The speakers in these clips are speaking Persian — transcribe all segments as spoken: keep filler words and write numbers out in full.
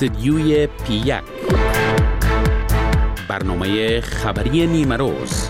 استدیوی پی یک، برنامه خبری نیمه روز.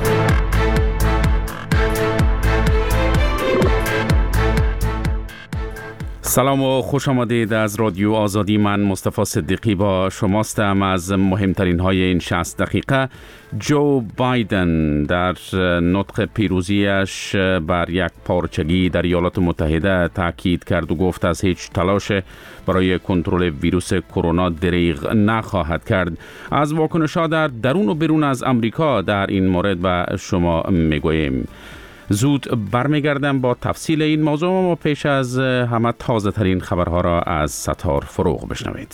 سلام و خوش آمدید از رادیو آزادی. من مصطفی صدیقی با شماستم. از مهمترین های این شصت دقیقه: جو بایدن در نطق پیروزیش بر یک پارچگی در ایالات متحده تاکید کرد و گفت از هیچ تلاش برای کنترل ویروس کرونا دریغ نخواهد کرد. از واکنش‌ها در درون و بیرون از آمریکا در این مورد به شما میگوییم. زود برمیگردم با تفصیل این موضوع، و پیش از همه تازه ترین خبرها را از ستار فروغ بشنوید.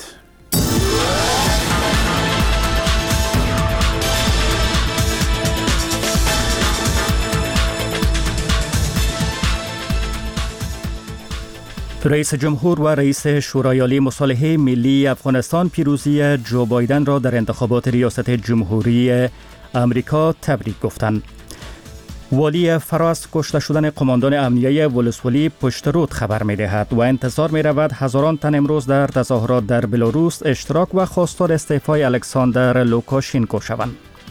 رئیس جمهور و رئیس شورای عالی مصالحه ملی افغانستان پیروزی جو بایدن را در انتخابات ریاست جمهوری آمریکا تبریک گفتند. والی فرا از کشته شدن قماندان امنیه ولسوالی پشت رود خبر می دهد و انتظار می رود هزاران تن امروز در تظاهرات در بلاروس اشتراک و خواستار استعفای الکساندر لوکاشنکو شوند.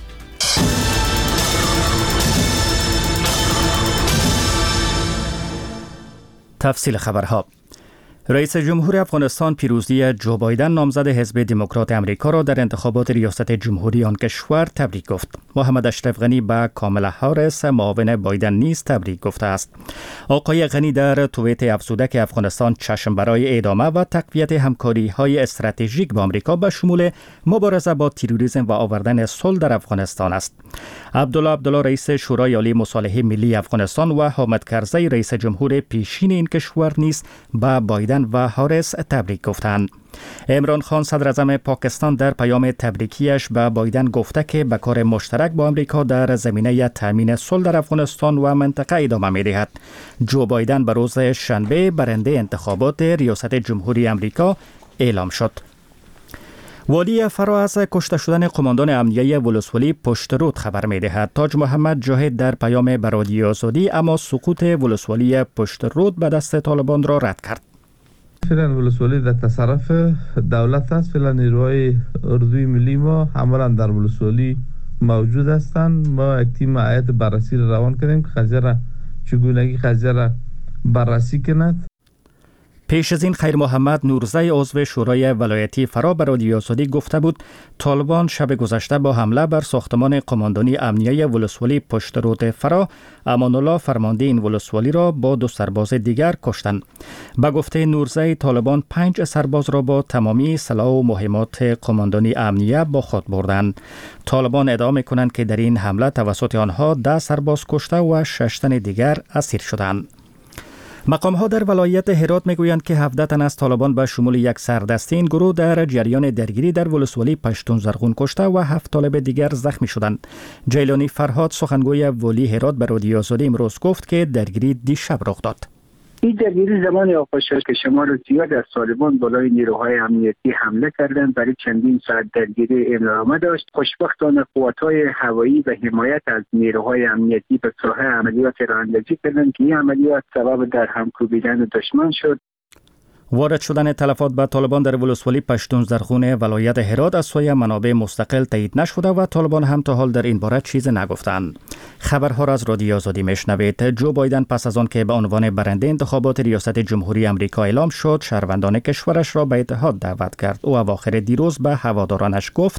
تفصیل خبرها: رئیس جمهور افغانستان پیروزی جو بایدن نامزد حزب دموکرات امریکا را در انتخابات ریاست جمهوری آن کشور تبریک گفت. محمد اشرف غنی به کاملا هاریس معاون بایدن نیز تبریک گفته است. آقای غنی در توییت افزوده که افغانستان چشم برای ادامه و تقویت همکاری‌های استراتژیک با آمریکا به شمول مبارزه با تروریسم و آوردن صلح در افغانستان است. عبدالله عبدالله رئیس شورای عالی مصالحه ملی افغانستان و حامد کرزی رئیس جمهور پیشین این کشور نیز به بایدن و هاریس تبریک گفتند. عمران خان صدر اعظم پاکستان در پیام تبریکیش به بایدن گفته که به کار مشترک با آمریکا در زمینه تامین صلح در افغانستان و منطقه ادامه می‌دهد. جو بایدن به روز شنبه برنده انتخابات ریاست جمهوری آمریکا اعلام شد. والی فرا از کشته شدن قماندان امنیه ولسوالی پشت رود خبر می دهد. تاج محمد جاهد در پیام به رادیو آزادی اما سقوط ولسوالی پشت رود به دست طالبان را رد کرد. فعلا ولسوالی در تصرف دولت است. فعلا نیروهای اردوی ملی ما عملا در ولسوالی موجود هستند. ما یک تیم هیئت بررسی را روان کردیم که قضیه را چگونگی قضیه را بررسی کند. پیش از این خیر محمد نورزی عضو شورای ولایتی فرا به رادیو آزادی گفته بود طالبان شب گذشته با حمله بر ساختمان قماندانی امنیه ولسوالی پشت رود فرا امان الله فرمانده این ولسوالی را با دو سرباز دیگر کشتند. به گفته نورزی طالبان پنج سرباز را با تمامی سلاح و مهمات قماندانی امنیه با خود بردند. طالبان ادعا می‌کنند که در این حمله توسط آنها ده سرباز کشته و شش تن دیگر اسیر شدند. مقام‌ها در ولایت هرات میگویند که هفده تن از طالبان به شمول یک سردسته این گروه در جریان درگیری در ولسوالی پشتون زرغون کشته و هفت طالب دیگر زخمی شدند. جیلانی فرهاد سخنگوی والی هرات به رادیو آزادی امروز گفت که درگیری دیشب رخ داد. این درگیری زمان آغاز شد که شمار زیاد از طالبان بالای نیروهای امنیتی حمله کردند. برای چندین ساعت درگیری ادامه داشت. خوشبختانه قوات‌های هوایی و حمایت از نیروهای امنیتی به ساحه عملیات راه‌اندازی کردند که این عملیات سبب در هم کوبیدن دشمن شد. وارد شدن تلفات به طالبان در ولسوالی پشتون زرغون ولایت هرات از سوی منابع مستقل تایید نشده و طالبان هم تا حال در این باره چیز نگفتند. خبرها را از رادیو آزادی میشنوید. جو بایدن پس از آن که به عنوان برنده انتخابات ریاست جمهوری آمریکا اعلام شد، شهروندان کشورش را به اتحاد دعوت کرد. او اواخر دیروز به هوادارانش گفت: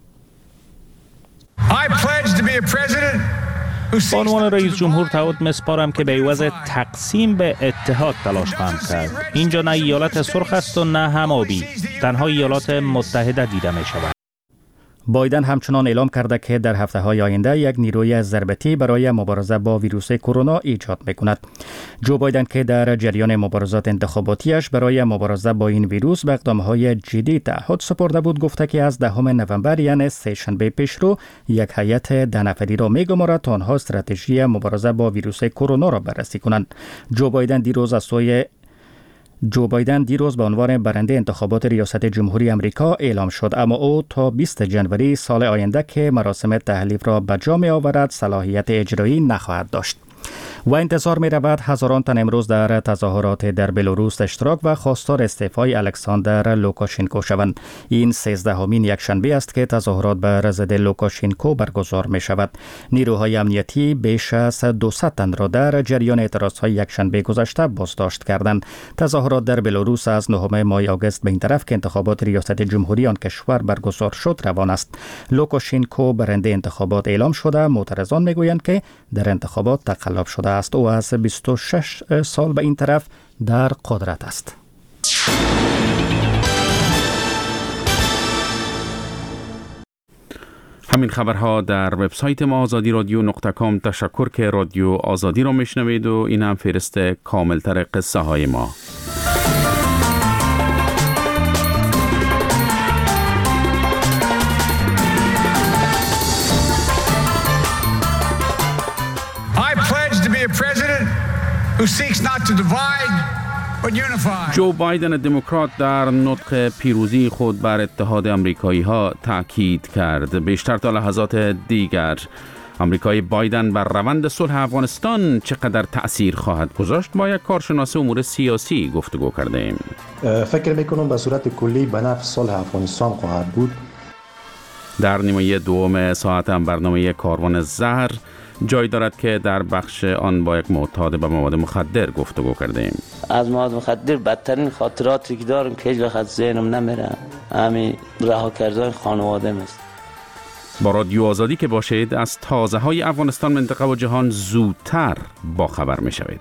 I pledge to be a president با عنوان رئیس جمهور تعهد می‌سپارم که به عوض تقسیم به اتحاد تلاش خواهم کرد. اینجا نه ایالت سرخ است و نه هم آبی. تنها ایالات متحده دیده می‌شود. بایدن همچنان اعلام کرده که در هفته‌های آینده یک نیروی ضربتی برای مبارزه با ویروس کرونا ایجاد می‌کند. جو بایدن که در جریان مبارزات انتخاباتیش برای مبارزه با این ویروس به اقدام‌های جدی تعهد سپرده بود، گفته که از دهم نوامبر یعنی سه شنبه پیشرو یک هیئت ده نفری را می‌گمارد تا آنها استراتژی مبارزه با ویروس کرونا را بررسی کنند. جو بایدن دیروز از سوی جو بایدن دیروز به عنوان برنده انتخابات ریاست جمهوری آمریکا اعلام شد، اما او تا بیست جنوری سال آینده که مراسم تحلیف را به جا می آورد صلاحیت اجرایی نخواهد داشت. و انتظار می رود هزاران تن امروز در تظاهرات در بلاروس اشتراک و خواستار استعفای الکساندر لوکاشنکو شوند. این سیزدهمین یکشنبه است که تظاهرات بر ضد لوکاشنکو برگزار می شود. نیروهای امنیتی بیش از دویست تن را در جریان اعتراضهای یکشنبه گذشته بازداشت کردند. تظاهرات در بلاروس از نهم ماه آگوست به این طرف که انتخابات ریاست جمهوری آن کشور برگزار شد روان است. لوکاشنکو برنده انتخابات اعلام شده. معترضان میگویند که در انتخابات تقلب شده است. او از بیست و شش سال به این طرف در قدرت است. همین خبرها در وبسایت ما آزادی رادیو نقطه کام. تشکر که رادیو آزادی را میشنوید و این هم فهرست کاملتر قصه های ما. جو بایدن دموکرات در نطق پیروزی خود بر اتحاد امریکایی ها تاکید کرد. بیشتر تا لحظات دیگر امریکای بایدن بر روند صلح افغانستان چقدر تأثیر خواهد گذاشت با یک کارشناس امور سیاسی گفتگو کرده ایم. فکر میکنم به صورت کلی به نفع صلح افغانستان خواهد بود. در نیمه دوم ساعت هم برنامه کاروان زهر جای دارد که در بخش آن با یک معتاد به مواد مخدر گفتگو کرده ایم. از مواد مخدر بدترین خاطراتی که دارم که هیچ وقت ذهنم نمیره همین رها کردن خانواده است. با رادیو آزادی که باشید از تازه های افغانستان، منطقه و جهان زودتر با خبر می شوید.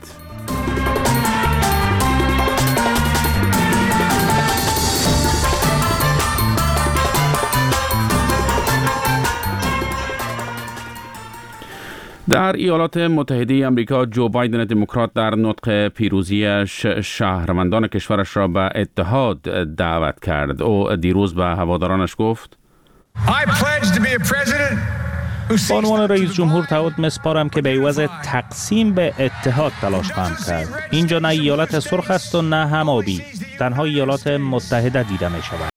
در ایالات متحده آمریکا جو بایدن دموکرات در نطق پیروزیش شهروندان کشورش را به اتحاد دعوت کرد. او دیروز به هوادارانش گفت: با عنوان رئیس جمهور تعهد می‌سپارم که به عوض تقسیم به اتحاد تلاش خواهم کرد. اینجا نه ایالت سرخ است و نه هم آبی. تنها ایالات متحده دیده می‌شود.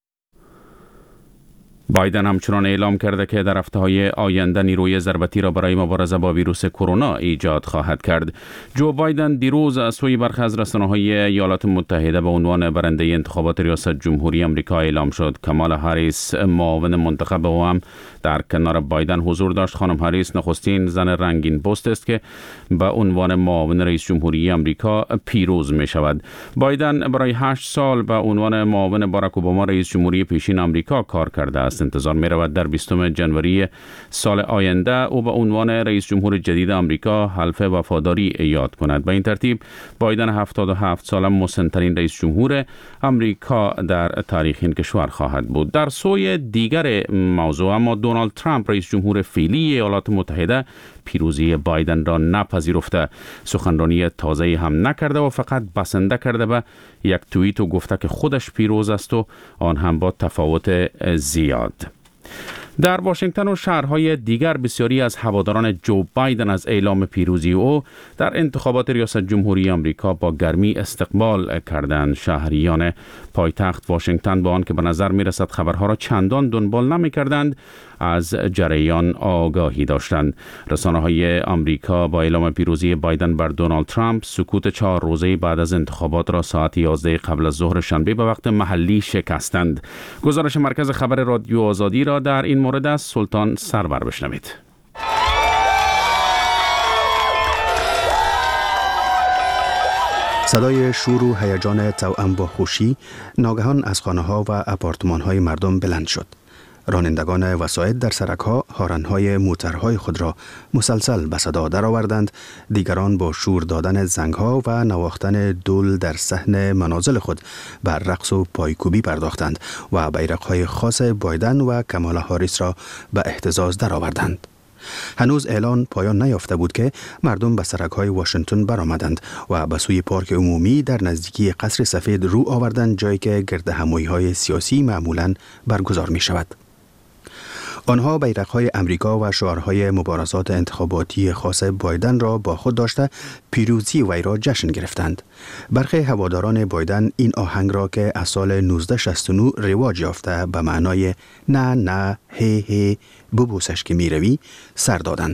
بایدن همچنان اعلام کرده که در هفته‌های آینده نیروی ضربتی را برای مبارزه با ویروس کرونا ایجاد خواهد کرد. جو بایدن دیروز از سوی برخی از رسانه‌های ایالات متحده به عنوان برنده انتخابات ریاست جمهوری آمریکا اعلام شد. کامالا هریس معاون منتخب او هم در کنار بایدن حضور داشت. خانم هریس نخستین زن رنگین پوست است که به عنوان معاون رئیس جمهوری آمریکا پیروز می شود. بایدن برای هشت سال به عنوان معاون باراک اوباما رئیس جمهوری پیشین آمریکا کار کرده است. انتظار می رود در بیستم ژانویه سال آینده او به عنوان رئیس جمهور جدید آمریکا حلف وفاداری یاد کند. به این ترتیب بایدن هفتاد و هفت ساله مسن‌ترین رئیس جمهور آمریکا در تاریخ این کشور خواهد بود. در سوی دیگر موضوع اما دونالد ترامپ رئیس جمهور فعلی ایالات متحده پیروزی بایدن را نپذیرفته. سخنرانی تازه‌ای هم نکرده و فقط بسنده کرده به یک توییت و گفته که خودش پیروز است و آن هم با تفاوت زیاد. در واشنگتن و شهرهای دیگر بسیاری از هواداران جو بایدن از اعلام پیروزی او در انتخابات ریاست جمهوری آمریکا با گرمی استقبال کردند. شهریان پایتخت واشنگتن با آن که به نظر می رسد خبرها را چندان دنبال نمی کردند از جریان آگاهی داشتند. رسانه‌های آمریکا با اعلام پیروزی بایدن بر دونالد ترامپ سکوت چهار روزه بعد از انتخابات را ساعت یازده قبل از ظهر شنبه به وقت محلی شکستند. گزارش مرکز خبر رادیو آزادی را در این مورد از سلطان سرور بشنوید. صدای شور و هیجان توأم با خوشی ناگهان از خانه‌ها و آپارتمان‌های مردم بلند شد. رانندگان وسایط در سرک‌ها هارن‌های موترهای خود را مسلسل به صدا درآوردند. دیگران با شور دادن زنگ‌ها و نواختن دول در صحن منازل خود بر رقص و پایکوبی پرداختند و بیرق‌های خاص بایدن و کامالا هاریس را به اهتزاز درآوردند. هنوز اعلان پایان نیافته بود که مردم به سرک‌های واشنگتن برآمدند و به سوی پارک عمومی در نزدیکی قصر سفید رو آوردند، جایی که گردهمایی‌های سیاسی معمولاً برگزار می‌شود. آنها بیرق‌های امریکا و شعارهای مبارزات انتخاباتی خاص بایدن را با خود داشته پیروزی وی را جشن گرفتند. برخی هواداران بایدن این آهنگ را که از سال نوزده شصت و نه رواج یافته به معنای نه نه هی هی ببوسش که میروی سر دادند.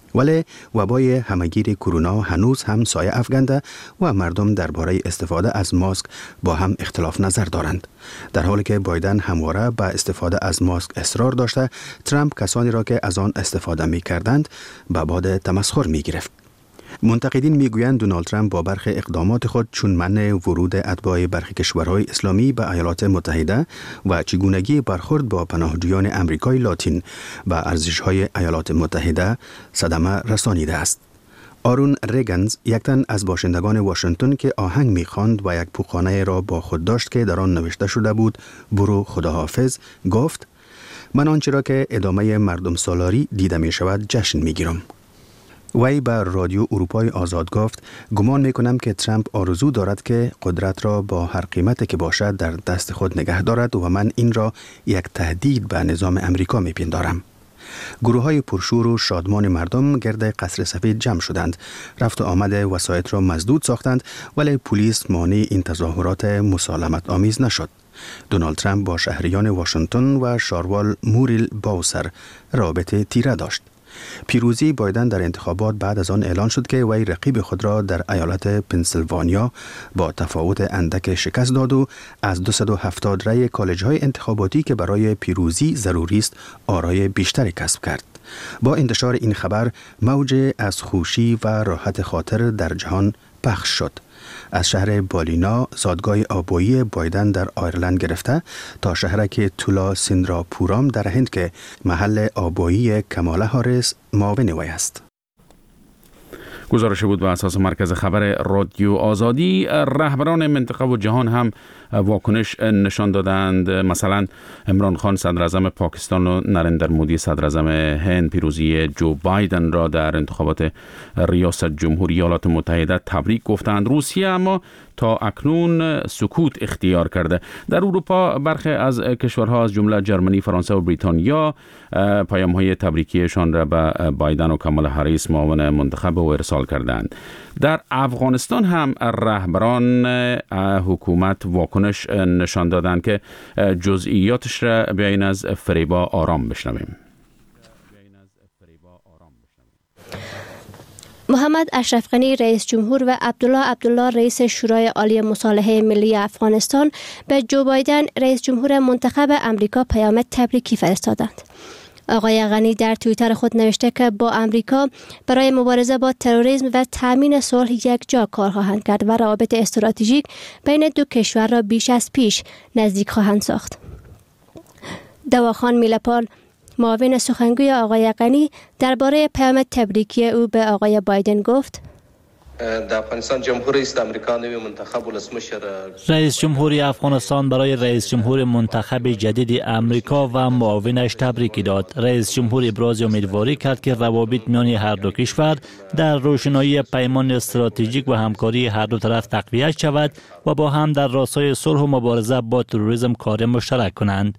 ولی وبای همگیر کرونا هنوز هم سایه افکنده و مردم درباره استفاده از ماسک با هم اختلاف نظر دارند. در حالی که بایدن همواره به استفاده از ماسک اصرار داشته، ترامپ کسانی را که از آن استفاده می کردند به باد تمسخر می گرفت. منتقدین میگویند دونالد ترامپ با برخی اقدامات خود چون منع ورود اتباع برخی کشورهای اسلامی به ایالات متحده و چگونگی برخورد با پناهجویان امریکای لاتین و ارزش‌های ایالات متحده صدمه رسانیده است. آرون ریگنز، یک تن از باشندگان واشنگتن که آهنگ می‌خواند و یک پوخانه را با خود داشت که در آن نوشته شده بود برو خداحافظ، گفت من آنچه را که ادامه مردم سالاری دیده می شود جشن می‌گیرم. وی بر رادیو اروپای آزاد گفت گمان می کنم که ترامپ آرزو دارد که قدرت را با هر قیمتی که باشد در دست خود نگه دارد و من این را یک تهدید به نظام امریکا می پندارم. گروه های پرشور و شادمان مردم گرد قصر سفید جمع شدند. رفت و آمد وسایط را مسدود ساختند ولی پلیس مانع این تظاهرات مسالمت آمیز نشد. دونالد ترامپ با شهریان واشنگتن و شاروال موریل باوسر رابطه تیره داشت. پیروزی بایدن در انتخابات بعد از آن اعلان شد که وی رقیب خود را در ایالت پنسیلوانیا با تفاوت اندک شکست داد و از دویست و هفتاد رای کالج‌های انتخاباتی که برای پیروزی ضروری است آرای بیشتری کسب کرد. با انتشار این خبر موج از خوشی و راحت خاطر در جهان پخش شد. از شهر بالینا، زادگاه آبایی بایدن در آیرلند گرفته تا شهرک تولا سندراپورام در هند که محل آبایی کمالا هاریس معاون وی است. گزارش بود بر اساس مرکز خبر رادیو آزادی. رهبران منطقه و جهان هم واکنش نشان دادند. مثلا عمران خان صدر اعظم پاکستان و نریندر مودی صدر اعظم هند پیروزی جو بایدن را در انتخابات ریاست جمهوری ایالات متحده تبریک گفتند. روسیه اما تا اکنون سکوت اختیار کرده. در اروپا برخی از کشورها از جمله جرمنی، فرانسه و بریتانیا پیام‌های تبریکیشان را به بایدن و کامالا هاریس معاون منتخب و ارسال کردند. در افغانستان هم رهبران حکومت واکنش نشان دادند که جزئیاتش را بیاین از فریبا آرام بشنویم. محمد اشرف غنی رئیس جمهور و عبدالله عبدالله رئیس شورای عالی مصالحه ملی افغانستان به جو بایدن رئیس جمهور منتخب امریکا پیام تبریکی فرستادند. آقای غنی در توییتر خود نوشته که با امریکا برای مبارزه با تروریسم و تامین صلح یک جا کار خواهند کرد و روابط استراتژیک بین دو کشور را بیش از پیش نزدیک خواهند ساخت. دواخان میلپال، معاون سخنگوی آقای غنی، درباره پیام تبریکی او به آقای بایدن گفت: در افغانستان جمهوری است امریکا نوی منتخب ولسمشر رئیس جمهوری افغانستان برای رئیس جمهور منتخب جدید امریکا و معاونش تبریکی داد. رئیس جمهور ابراز امیدواری کرد که روابط میان هر دو کشور در روشنایی پیمان استراتژیک و همکاری هر دو طرف تقویت شود و با هم در راستای صلح و مبارزه با تروریسم کار مشترک کنند.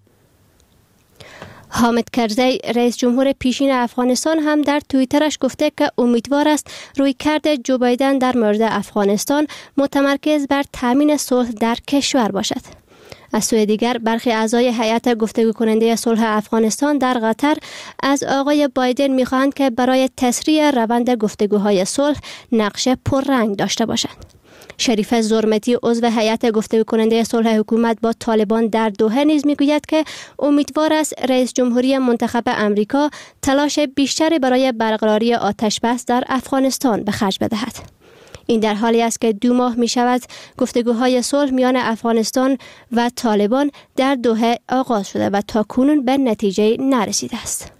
حامد کرزی رئیس جمهور پیشین افغانستان هم در توییترش گفته که امیدوار است رویکرد جو بایدن در مورد افغانستان متمرکز بر تامین صلح در کشور باشد. از سوی دیگر برخی اعضای هیئت گفتگو کننده صلح افغانستان در قطر از آقای بایدن می‌خواهند که برای تسریع روند گفتگوهای صلح نقش پررنگ داشته باشند. شریف زرمتی عضو هیئت گفتگو کننده صلح حکومت با طالبان در دوحه نیز میگوید که امیدوار است رئیس جمهوری منتخب امریکا تلاش بیشتری برای برقراری آتش بس در افغانستان به خرج بدهد. این در حالی است که دو ماه می شود گفتگوهای صلح میان افغانستان و طالبان در دوحه آغاز شده و تا کنون به نتیجه نرسیده است.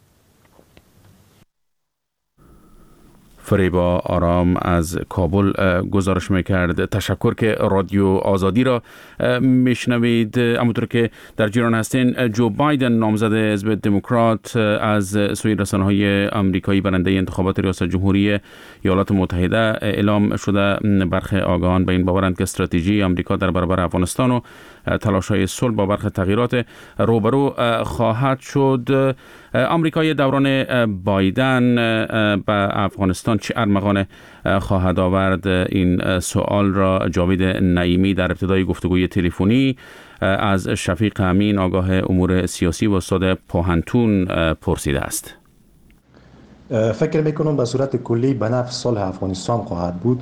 فریبا آرام از کابل گزارش میکرد. تشکر که رادیو آزادی را میشنوید. همونطور که در جریان هستین، جو بایدن نامزد حزب دموکرات از سوی رسانه‌های آمریکایی برنده انتخابات ریاست جمهوری ایالات متحده اعلام شده. برخی آگاهان به این باورند که استراتژی آمریکا در برابر افغانستان و تلاش‌های صلح با برخی تغییرات روبرو خواهد شد. آمریکای دوران بایدن به افغانستان چه ارمغان خواهد آورد؟ این سوال را جاوید نعیمی در ابتدای گفتگوی تلفنی از شفیق امین آگاه امور سیاسی و استاد پوهنتون پرسیده است. فکر میکنم به صورت کلی به نفع صلح افغانستان خواهد بود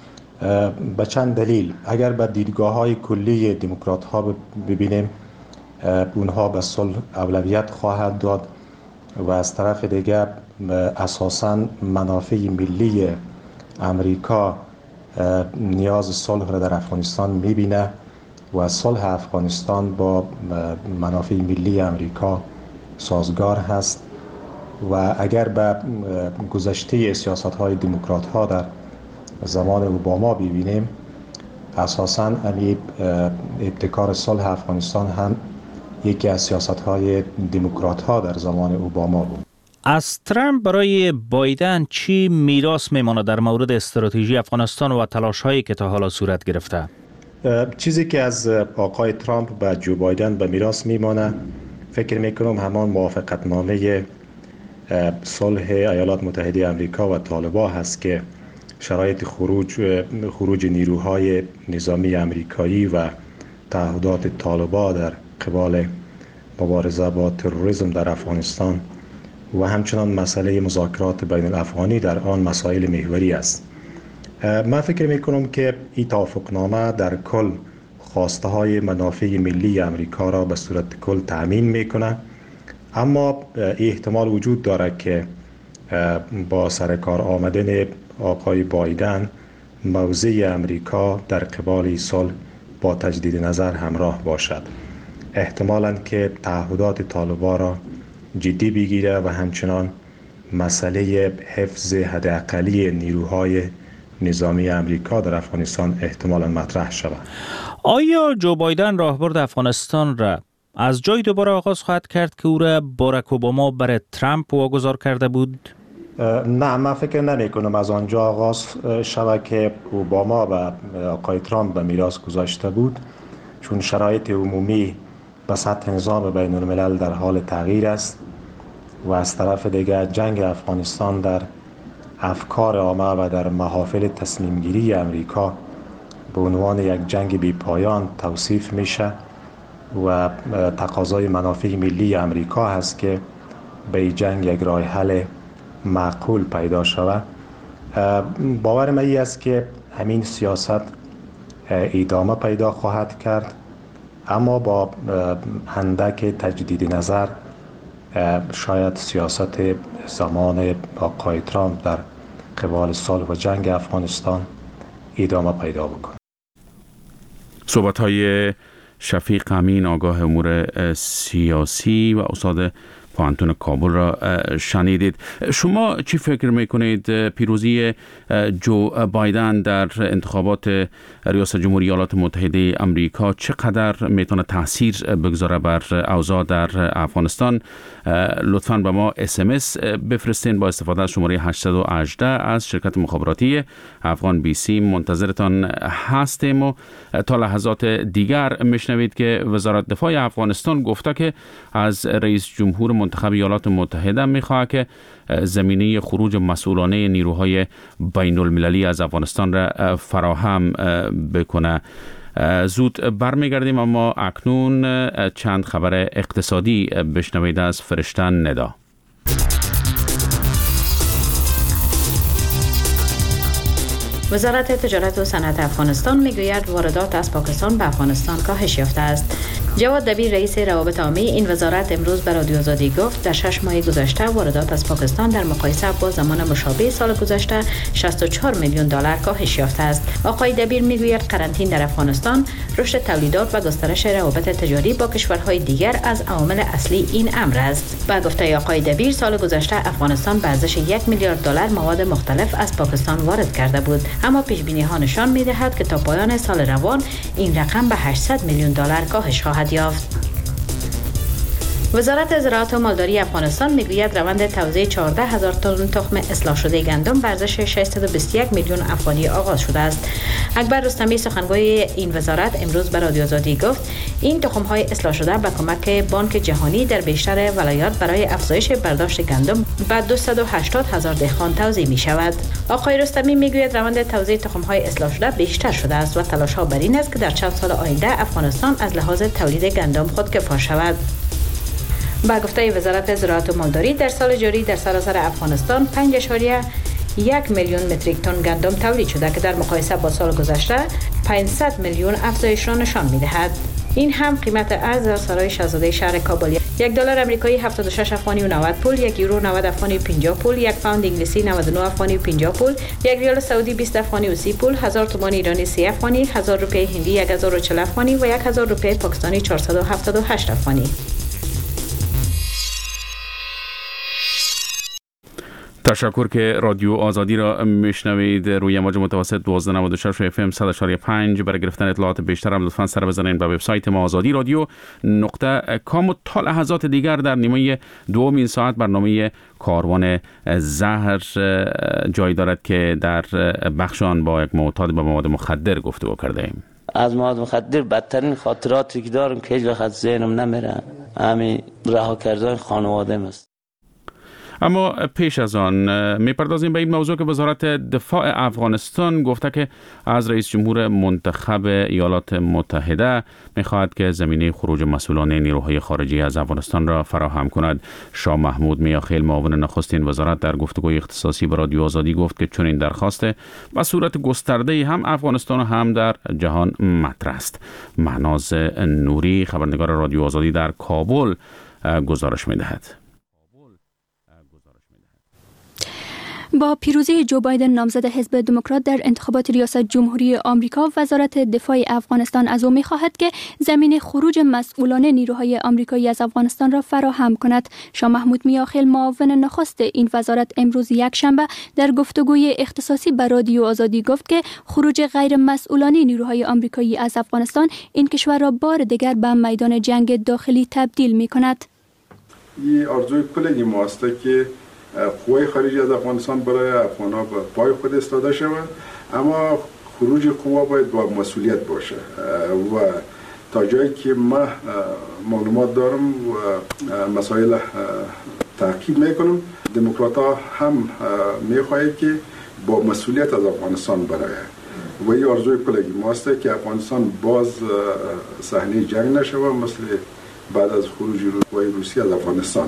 به چند دلیل. اگر به دیدگاه های کلی دموکرات ها ببینیم اونها به صلح اولویت خواهد داد و از طرف دیگر اساساً منافع ملی امریکا نیاز صلح را در افغانستان میبینه و صلح افغانستان با منافع ملی امریکا سازگار هست و اگر به گذشته سیاست های دموکرات ها در زمان اوباما ببینیم اساساً امی ابتکار صلح افغانستان هم یکی از سیاست های دموکرات ها در زمان اوباما بود. از ترامپ برای بایدن چی میراث میماند در مورد استراتژی افغانستان و تلاش هایی که تا حالا صورت گرفته؟ چیزی که از آقای ترامپ به جو بایدن به میراث میمانه فکر میکنم همان موافقتنامه صلح ایالات متحده آمریکا و طالبان هست که شرایط خروج خروج نیروهای نظامی آمریکایی و تعهدات طالبان در قبال مبارزه با تروریسم در افغانستان و همچنان مسئله مذاکرات بین الافغانی در آن مسائل محوری است. من فکر میکنم که این توافقنامه در کل خواسته های منافع ملی امریکا را به صورت کل تأمین میکنه، اما احتمال وجود دارد که با سرکار آمدن آقای بایدن موضع امریکا در قبال صلح با تجدید نظر همراه باشد. احتمالاً که تعهدات طالبان را جدی بگیره و همچنان مسئله حفظ حداقلی نیروهای نظامی امریکا در افغانستان احتمالاً مطرح شود. آیا جو بایدن راهبرد افغانستان را از جای دوباره آغاز خواهد کرد که او را باراک اوباما برای ترامپ واگذار کرده بود؟ نه، من فکر نمی کنم از آنجا آغاز شود که اوباما و آقای ترامپ به میراث گذاشته بود، چون شرایط عمومی به سطح نظام بین الملل در حال تغییر است و از طرف دیگر جنگ افغانستان در افکار عامه و در محافل تصمیم گیری امریکا به عنوان یک جنگ بی پایان توصیف میشه و تقاضای منافع ملی امریکا هست که به این جنگ یک راه حل معقول پیدا شود. باور من این است که همین سیاست ادامه پیدا خواهد کرد، اما با اندک تجدید نظر شاید سیاست زمان آقای ترامپ در قبال صلح و جنگ افغانستان ادامه پیدا بکنه. صحبت‌های شفیق امین، آگاه امور سیاسی و استاد پوهنتون کابل را شنیدید. شما چی فکر میکنید پیروزی جو بایدن در انتخابات ریاست جمهوری ایالات متحده آمریکا چقدر میتونه تاثیر بگذاره بر اوضاع در افغانستان؟ لطفاً به ما اس ام اس بفرستین با استفاده از شماره هشت یک هشت از شرکت مخابراتی افغان بی سی. منتظرتان هستیم و تا لحظات دیگر میشنوید که وزارت دفاع افغانستان گفته که از رئیس جمهور منتخب ایالات متحده میخواد که زمینه خروج مسئولانه نیروهای بین المللی از افغانستان را فراهم بکنه. زود برمیگردیم، اما اکنون چند خبر اقتصادی بشنوید از فرشته ندا. وزارت تجارت و صنعت افغانستان میگوید واردات از پاکستان به افغانستان کاهش یافته است. جواد دبیر رئیس روابط عامه این وزارت امروز به رادیو آزادی گفت در شش ماه گذشته واردات از پاکستان در مقایسه با زمان مشابه سال گذشته شصت و چهار میلیون دلار کاهش یافته است. آقای دبیر میگوید قرنطینه در افغانستان، رشد تولیدات و گسترش روابط تجاری با کشورهای دیگر از عوامل اصلی این امر است. با گفته آقای دبیر سال گذشته افغانستان به ارزش یک میلیارد دلار مواد مختلف از پاکستان وارد کرده بود، اما پیش بینی ها نشان می‌دهد که تا پایان سال روان این رقم به هشتصد میلیون دلار کاهش خواهد یافت. وزارت زراعت و مالداری افغانستان میگوید روند توزیع چهارده هزار تن تخم اصلاح شده گندم به ارزش ششصد و بیست و یک میلیون افغانی آغاز شده است. اکبر رستمی سخنگوی این وزارت امروز به رادیو آزادی گفت این تخم های اصلاح شده به کمک بانک جهانی در بیشتر ولایات برای افزایش برداشت گندم به دویست و هشتاد هزار دهقان توزیع می شود. آقای رستمی میگوید روند توزیع تخم های اصلاح شده بیشتر شده است و تلاش ها بر این است که در چند سال آینده افغانستان از لحاظ تولید گندم خودکفا شود. با گفته وزارت زراعت و مالداری در سال جاری در سراسر افغانستان پنج اشاریه یک میلیون متریک تن گندم تولید شده که در مقایسه با سال گذشته پانصد میلیون افزایش را نشان می‌دهد. این هم قیمت ارز در سرای شاهزاده شهر کابل یک دلار آمریکایی هفتاد و شش افغانی و نود پول، یک یورو نود افغانی و پنجاه پول، یک پوند انگلیسی نود و نه افغانی و پنجاه پول، یک ریال سعودی بیست افغانی و سی پول، هزار تومان ایرانی سی افغانی، هزار روپیه هندی یک هزار و چهل افغانی و یک هزار روپیه پاکستانی چهارصد و هفتاد و هشت افغانی. تشکر که رادیو آزادی را میشنوید. روی موج متوسط دوازده نود و شش اف ام صد و شش و پنج. برای گرفتن اطلاعات بیشتر هم لطفاً سر بزنید به وبسایت ما آزادی رادیو نقطه کام. و تا لحظات دیگر در نیمه دوم این ساعت برنامه کاروان زهر جای دارد که در بخش آن با یک معتاد به مواد مخدر گفتگو کرده ایم. از مواد مخدر بدترین خاطراتی که دارم که هیچ وقت از ذهنم نمیره همین رها کردن خانواده‌ام است. اما پیش از آن میپردازیم به این موضوع که وزارت دفاع افغانستان گفته که از رئیس جمهور منتخب ایالات متحده میخواهد که زمینه خروج مسئولان نیروهای خارجی از افغانستان را فراهم کند. شاه محمود میاخیل معاون نخستین وزارت در گفتگوی اختصاصی با رادیو آزادی گفت که چنین درخواست به صورت گسترده هم افغانستان و هم در جهان مطرح است. مهناز نوری خبرنگار رادیو آزادی در کابل گزارش میدهد. با پیروزی جو بایدن نامزد حزب دموکرات در انتخابات ریاست جمهوری آمریکا، وزارت دفاع افغانستان از او می‌خواهد که زمین خروج مسئولان نیروهای آمریکایی از افغانستان را فراهم کند. شاه محمود میاخیل معاون نخست این وزارت امروز یک شنبه در گفتگوی اختصاصی با رادیو آزادی گفت که خروج غیر مسئولانه نیروهای آمریکایی از افغانستان این کشور را بار دیگر به میدان جنگ داخلی تبدیل می‌کند. این آرزوی کلی ماست که قوای خارجی از افغانستان برای افغان‌ها به پای خود استاده شود، اما خروج قوا باید با مسئولیت باشه و تا جایی که ما معلومات دارم و مسائل تحقیق میکنم، دموکرات‌ها هم میخواهند که با مسئولیت از افغانستان برای و این آرزوی کلگی ماست که افغانستان باز صحنه جنگ نشود مثل بعد از خروج قوای روسی از افغانستان.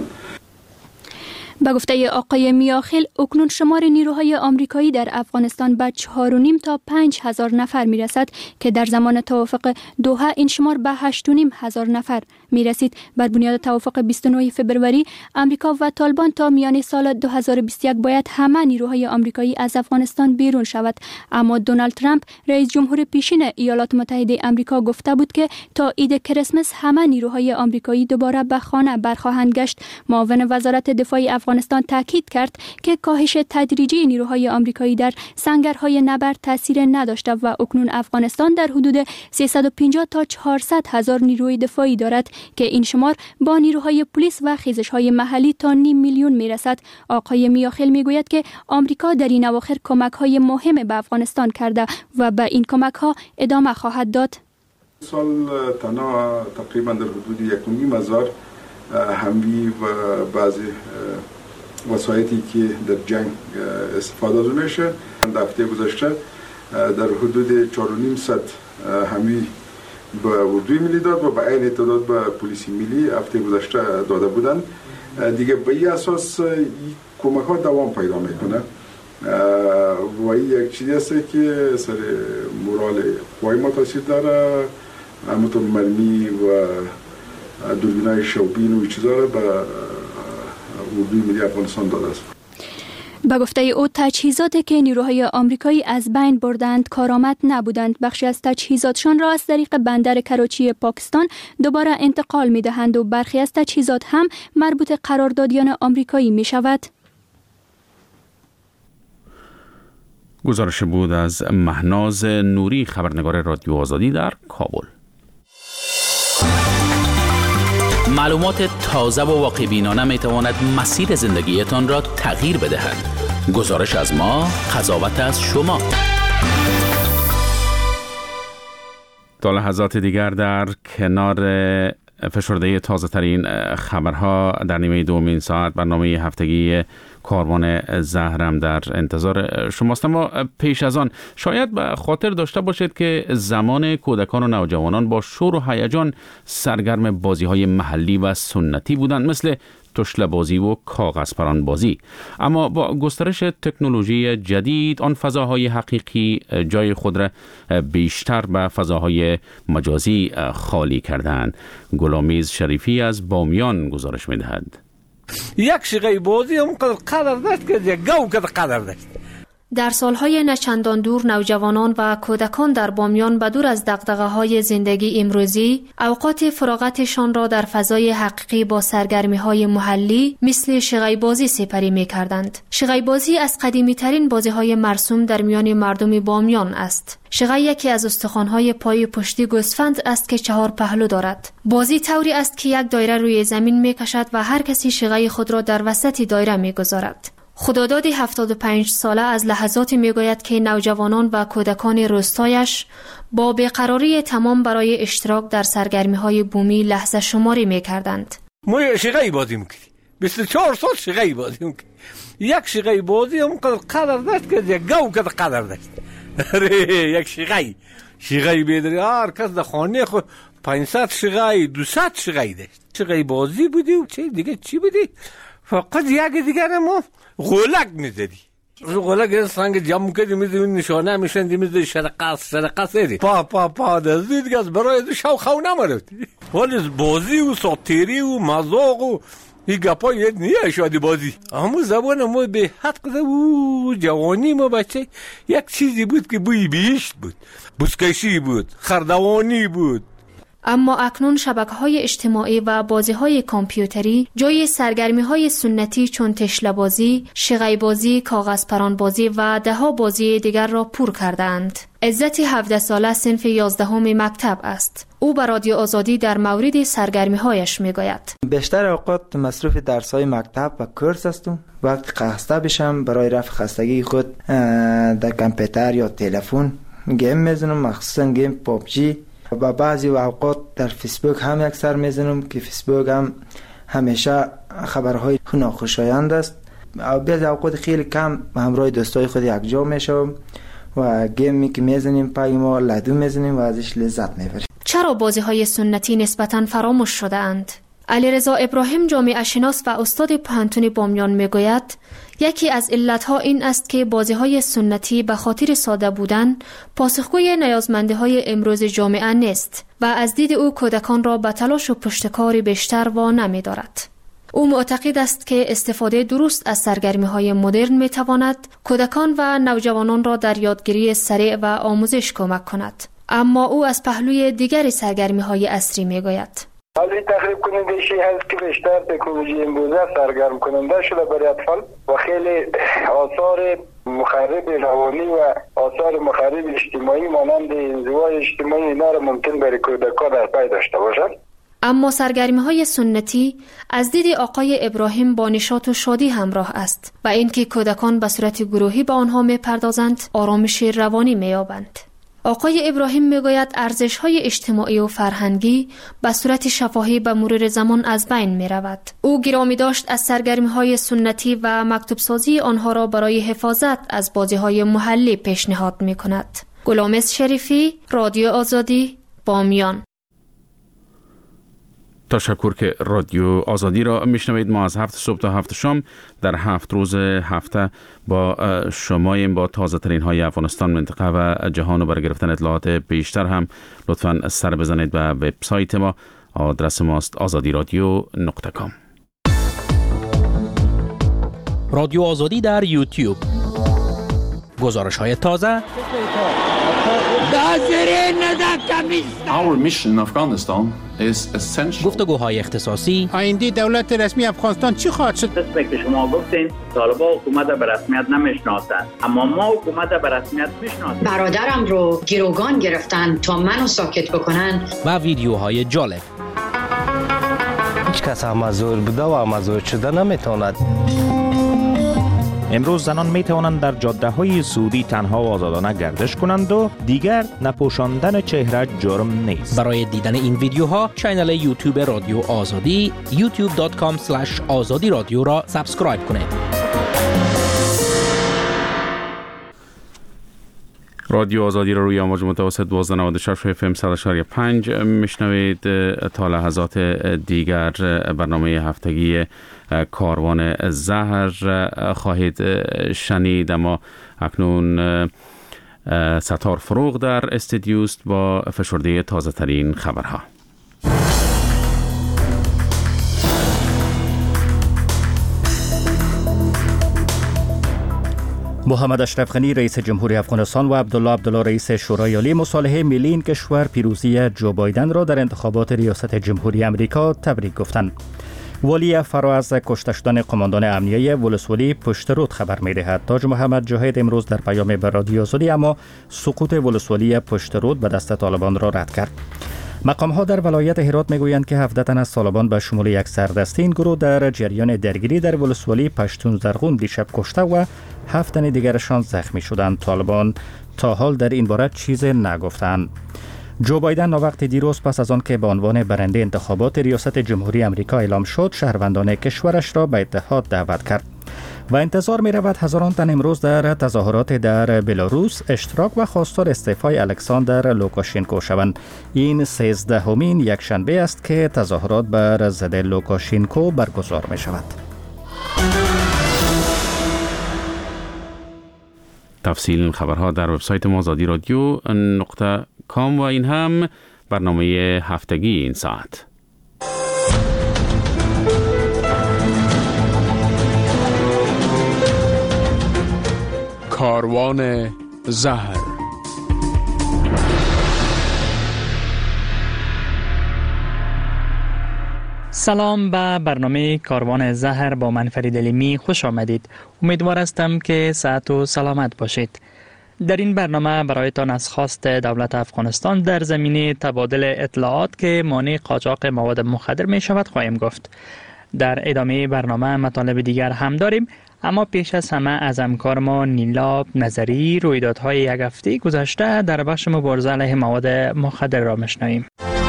به گفته آقای میاخیل، اکنون شمار نیروهای آمریکایی در افغانستان به چهار و نیم تا پنج هزار نفر می رسد که در زمان توافق دوحه این شمار به هشت و نیم هزار نفر می رسید. بر بنیاد توافق بیست و نه فوریه آمریکا و طالبان تا میان سال دو هزار و بیست و یک باید همه نیروهای آمریکایی از افغانستان بیرون شود، اما دونالد ترامپ رئیس جمهور پیشین ایالات متحده آمریکا گفته بود که تا عید کریسمس همه نیروهای آمریکایی دوباره به خانه برخواهند گشت. معاون وزارت دفاع افغانستان تاکید کرد که کاهش تدریجی نیروهای آمریکایی در سنگرهای نبرد تاثیر نداشته و اکنون افغانستان در حدود سیصد و پنجاه تا چهارصد هزار نیروی دفاعی دارد که این شمار با نیروهای پلیس و خیزش‌های محلی تا نیم میلیون میرسد. آقای میاخیل میگوید که آمریکا در این اواخر کمک‌های مهم به افغانستان کرده و به این کمک‌ها ادامه خواهد داد. سال تنها تقریبا در حدود یک و نیم هزار هموی و بعضی وسایلی که در جنگ استفاده از میشه. در هفته گذشته در حدود چهار و نیم صد هموی به اردوی ملی داد و به عین تعداد به پلیس ملی هفته گذشته داده بودند. دیگه به این اساس کمک ها دوام پیدا میکنه و این یک چیزی است که سر مورال قوای ما تاثیر داره. همونطور مرمی و دوربینای شوبین و چیزا را به اردوی ملی افغانستان داده است. به گفته او تجهیزاتی که نیروهای آمریکایی از بین بردند کارآمد نبودند. بخشی از تجهیزاتشان را از طریق بندر کراچی پاکستان دوباره انتقال می دهند و برخی از تجهیزات هم مربوط قراردادیان آمریکایی می شود. گزارش بود از مهناز نوری خبرنگار رادیو آزادی در کابل. معلومات تازه و واقع بینانه می تواند مسیر زندگیتان را تغییر بدهد. گزارش از ما، قضاوت از شما. تا لحظات دیگر در کنار فشرده تازه ترین خبرها در نیمه دوم این ساعت برنامه هفتگی کاروان زهرم در انتظار شماست. اما پیش از آن شاید به خاطر داشته باشید که زمان کودکان و نوجوانان با شور و هیجان سرگرم بازی‌های محلی و سنتی بودند، مثل تشله بازی و کاغذ پران بازی. اما با گسترش تکنولوژی جدید آن فضاهای حقیقی جای خود را بیشتر به فضاهای مجازی خالی کردند. گلامیز شریفی از بامیان گزارش می‌دهد. یک شیغه بازی هم قدر داشت که یک گاو که قدر داشت. در سالهای نچندان دور نوجوانان و کودکان در بامیان به دور از دغدغه‌های زندگی امروزی اوقات فراغتشان را در فضای حقیقی با سرگرمی‌های محلی مثل شیغه بازی سپری می‌کردند. شیغه بازی از قدیمی‌ترین بازی‌های مرسوم در میان مردم بامیان است. شیغه یکی از استخوان‌های پای پشتی گوسفند است که چهار پهلو دارد. بازی طوری است که یک دایره روی زمین می‌کشد و هر کسی شیغه خود را در وسط دایره می‌گذارد. خداداد هفتاد و پنج ساله از لحظاتی میگوید که نوجوانان و کودکان روستایش با بیقراری تمام برای اشتراک در سرگرمی‌های بومی لحظه شماری می‌کردند. ما شیغه بازی می‌کردیم. بیست و چهار سال شیغه بازی می‌کردیم. یک شیغه بازی هم قدر داشت که یک گاو که قدر داشت. یک شیغه شیغه بیدری هر کس در خانه خود پانصد شیغه دویست شیغه داشت. شیغه بازی بودی و چه دیگه چی بودی؟ فقط یک دیگر ما غولک میزدی. غولک سنگ جمع کردی میزدی نشانه میشندی میزدی شرقه شرقه سری پا پا پا دزدی دیگه از برای دو شو خو نمرفتی. ولی بازی و ساتیری و مزاق و این گپا یه نیه شادی بازی. اما زبان ما به حد قده و جوانی ما بچه یک چیزی بود که بوی بیشت بود، بسکشی بود، خردوانی بود. اما اکنون شبکه‌های اجتماعی و بازی‌های کامپیوتری جای سرگرمی‌های سنتی چون تشله بازی، شیغه بازی، کاغذ پران بازی و ده‌ها بازی دیگر را پر کردند. عزت هفده ساله صنف یازدهم مکتب است. او به رادیو آزادی در مورد سرگرمی‌هایش می‌گوید. بیشتر اوقات مصروف درس‌های مکتب و کورس هستم. وقتی خسته بشم برای رفع خستگی خود در کامپیوتر یا تلفن گیم می‌زنم، مخصوصاً گیم پابجی. و بعضی اوقات در فیسبوک هم یک سر میزنم که فیسبوک هم همیشه خبرهای ناخوشایند است. بعضی اوقات خیلی کم همراه دوستای خود یک جا میشم و گیمی که میزنیم پای ما لدو میزنیم و ازش لذت میبریم. چرا بازی‌های سنتی نسبتاً فراموش شده اند؟ علیرضا ابراهیم جامعه شناس و استاد پانتون بامیان میگوید یکی از علتها این است که بازی‌های سنتی به خاطر ساده بودن پاسخگوی نیازمندی‌های امروز جامعه نیست و از دید او کودکان را به تلاش و پشتکار بیشتر وانمی دارد. او معتقد است که استفاده درست از سرگرمی‌های مدرن می‌تواند کودکان و نوجوانان را در یادگیری سریع و آموزش کمک کند. اما او از پهلوی دیگر سرگرمی‌های عصری میگوید. حالی تقریب کننده شی هست که بیشتر تکنولوژی امروزه سرگرم کننده شده برای اطفال و خیلی آثار مخرب روانی و آثار مخرب اجتماعی مانند انزوای اجتماعی اینا را ممکن برای کودکان در پی داشته باشد. اما سرگرمی‌های سنتی از دید آقای ابراهیم با نشاط و شادی همراه است و اینکه کودکان به صورت گروهی به آنها می‌پردازند آرامش روانی می‌یابند. آقای ابراهیم میگوید ارزش‌های اجتماعی و فرهنگی به صورت شفاهی به مرور زمان از بین می‌رود. او گرامی داشت از سرگرمی‌های سنتی و مکتوب سازی آنها را برای حفاظت از بازی‌های محلی پیشنهاد می‌کند. گلامز شریفی، رادیو آزادی، بامیان. تشکر که رادیو آزادی را میشنوید. ما از هفت صبح تا هفت شام در هفت روز هفته با شماییم با تازه ترین های افغانستان، منطقه و جهان و برای گرفتن اطلاعات بیشتر هم لطفاً سر بزنید به وبسایت ما. آدرس ماست آزادی رادیو نقطه کام. رادیو آزادی در یوتیوب، گزارش های تازه، Our mission in Afghanistan is essential. گفتگوهای اختصاصی. آینده دولت رسمی افغانستان چی خواهد شد؟ قسمی که شما گفتین طالبان حکومت به رسمیت نمیشناسند، اما ما حکومت به رسمیت میشناسیم. برادرم رو گروگان گرفتن تا منو ساکت بکنن. و ویدیوهای جالب. هیچ کس امازور بوده و امازور شده نمیتواند. امروز زنان می توانند در جاده های سعودی تنها و آزادانه گردش کنند و دیگر نپوشاندن چهره جرم نیست. برای دیدن این ویدیوها کانال یوتیوب رادیو آزادی یوتیوب دات کام اسلش آزادی رادیو را سابسکرایب کنید. رادیو آزادی را روی امواج متوسط دوازده نود و شش اف ام صد و شش و پنج میشنوید. تا لحظات دیگر برنامه هفتگی کاروان زهر خواهید شنید، اما اکنون ستار فروغ در استودیوست با فشرده تازه ترین خبرها. محمد اشرف غنی رئیس جمهوری افغانستان و عبدالله عبدالله رئیس شورای عالی مصالحه ملی این کشور پیروزی جو بایدن را در انتخابات ریاست جمهوری امریکا تبریک گفتند. والی فرا از کشته شدن قماندان امنیه ولسوالی پشت رود خبر می دهد. تاج محمد جاهد امروز در پیام به رادیو آزادی اما سقوط ولسوالی پشت رود به دست طالبان را رد کرد. مقام ها در ولایت هرات می گویند که هفده تن از طالبان به شمول یک سردسته این گروه در جریان درگیری در ولسوالی پشتون زرغون دیشب کشته و هفت تن دیگرشان زخمی شدند. طالبان تا حال در این باره چیز نگفتند. جو بایدن وقت دیروز پس از آن که به عنوان برنده انتخابات ریاست جمهوری امریکا اعلام شد، شهروندان کشورش را به اتحاد دعوت کرد و انتظار می رود هزاران تن امروز در تظاهرات در بلاروس اشتراک و خواستار استعفای الکساندر لوکاشنکو شوند. این سیزدهمین یک شنبه است که تظاهرات بر ضد لوکاشنکو برگزار می شود. تفصیل خبرها در وبسایت ما آزادی رادیو نقطه کام و این هم برنامه هفتگی این ساعت. کاروان زهر. سلام به برنامه کاروان زهر با من فرید علیمی خوش آمدید. امیدوار هستم که صحت و سلامت باشید. در این برنامه برایتان از خواست دولت افغانستان در زمینه تبادل اطلاعات که مانع قاچاق مواد مخدر می شود خواهیم گفت. در ادامه برنامه مطالب دیگر هم داریم، اما پیش از همه از همکار ما نیلاب نظری رویدادهای یک هفته گذشته در بخش مبارزه علیه مواد مخدر را میشنویم.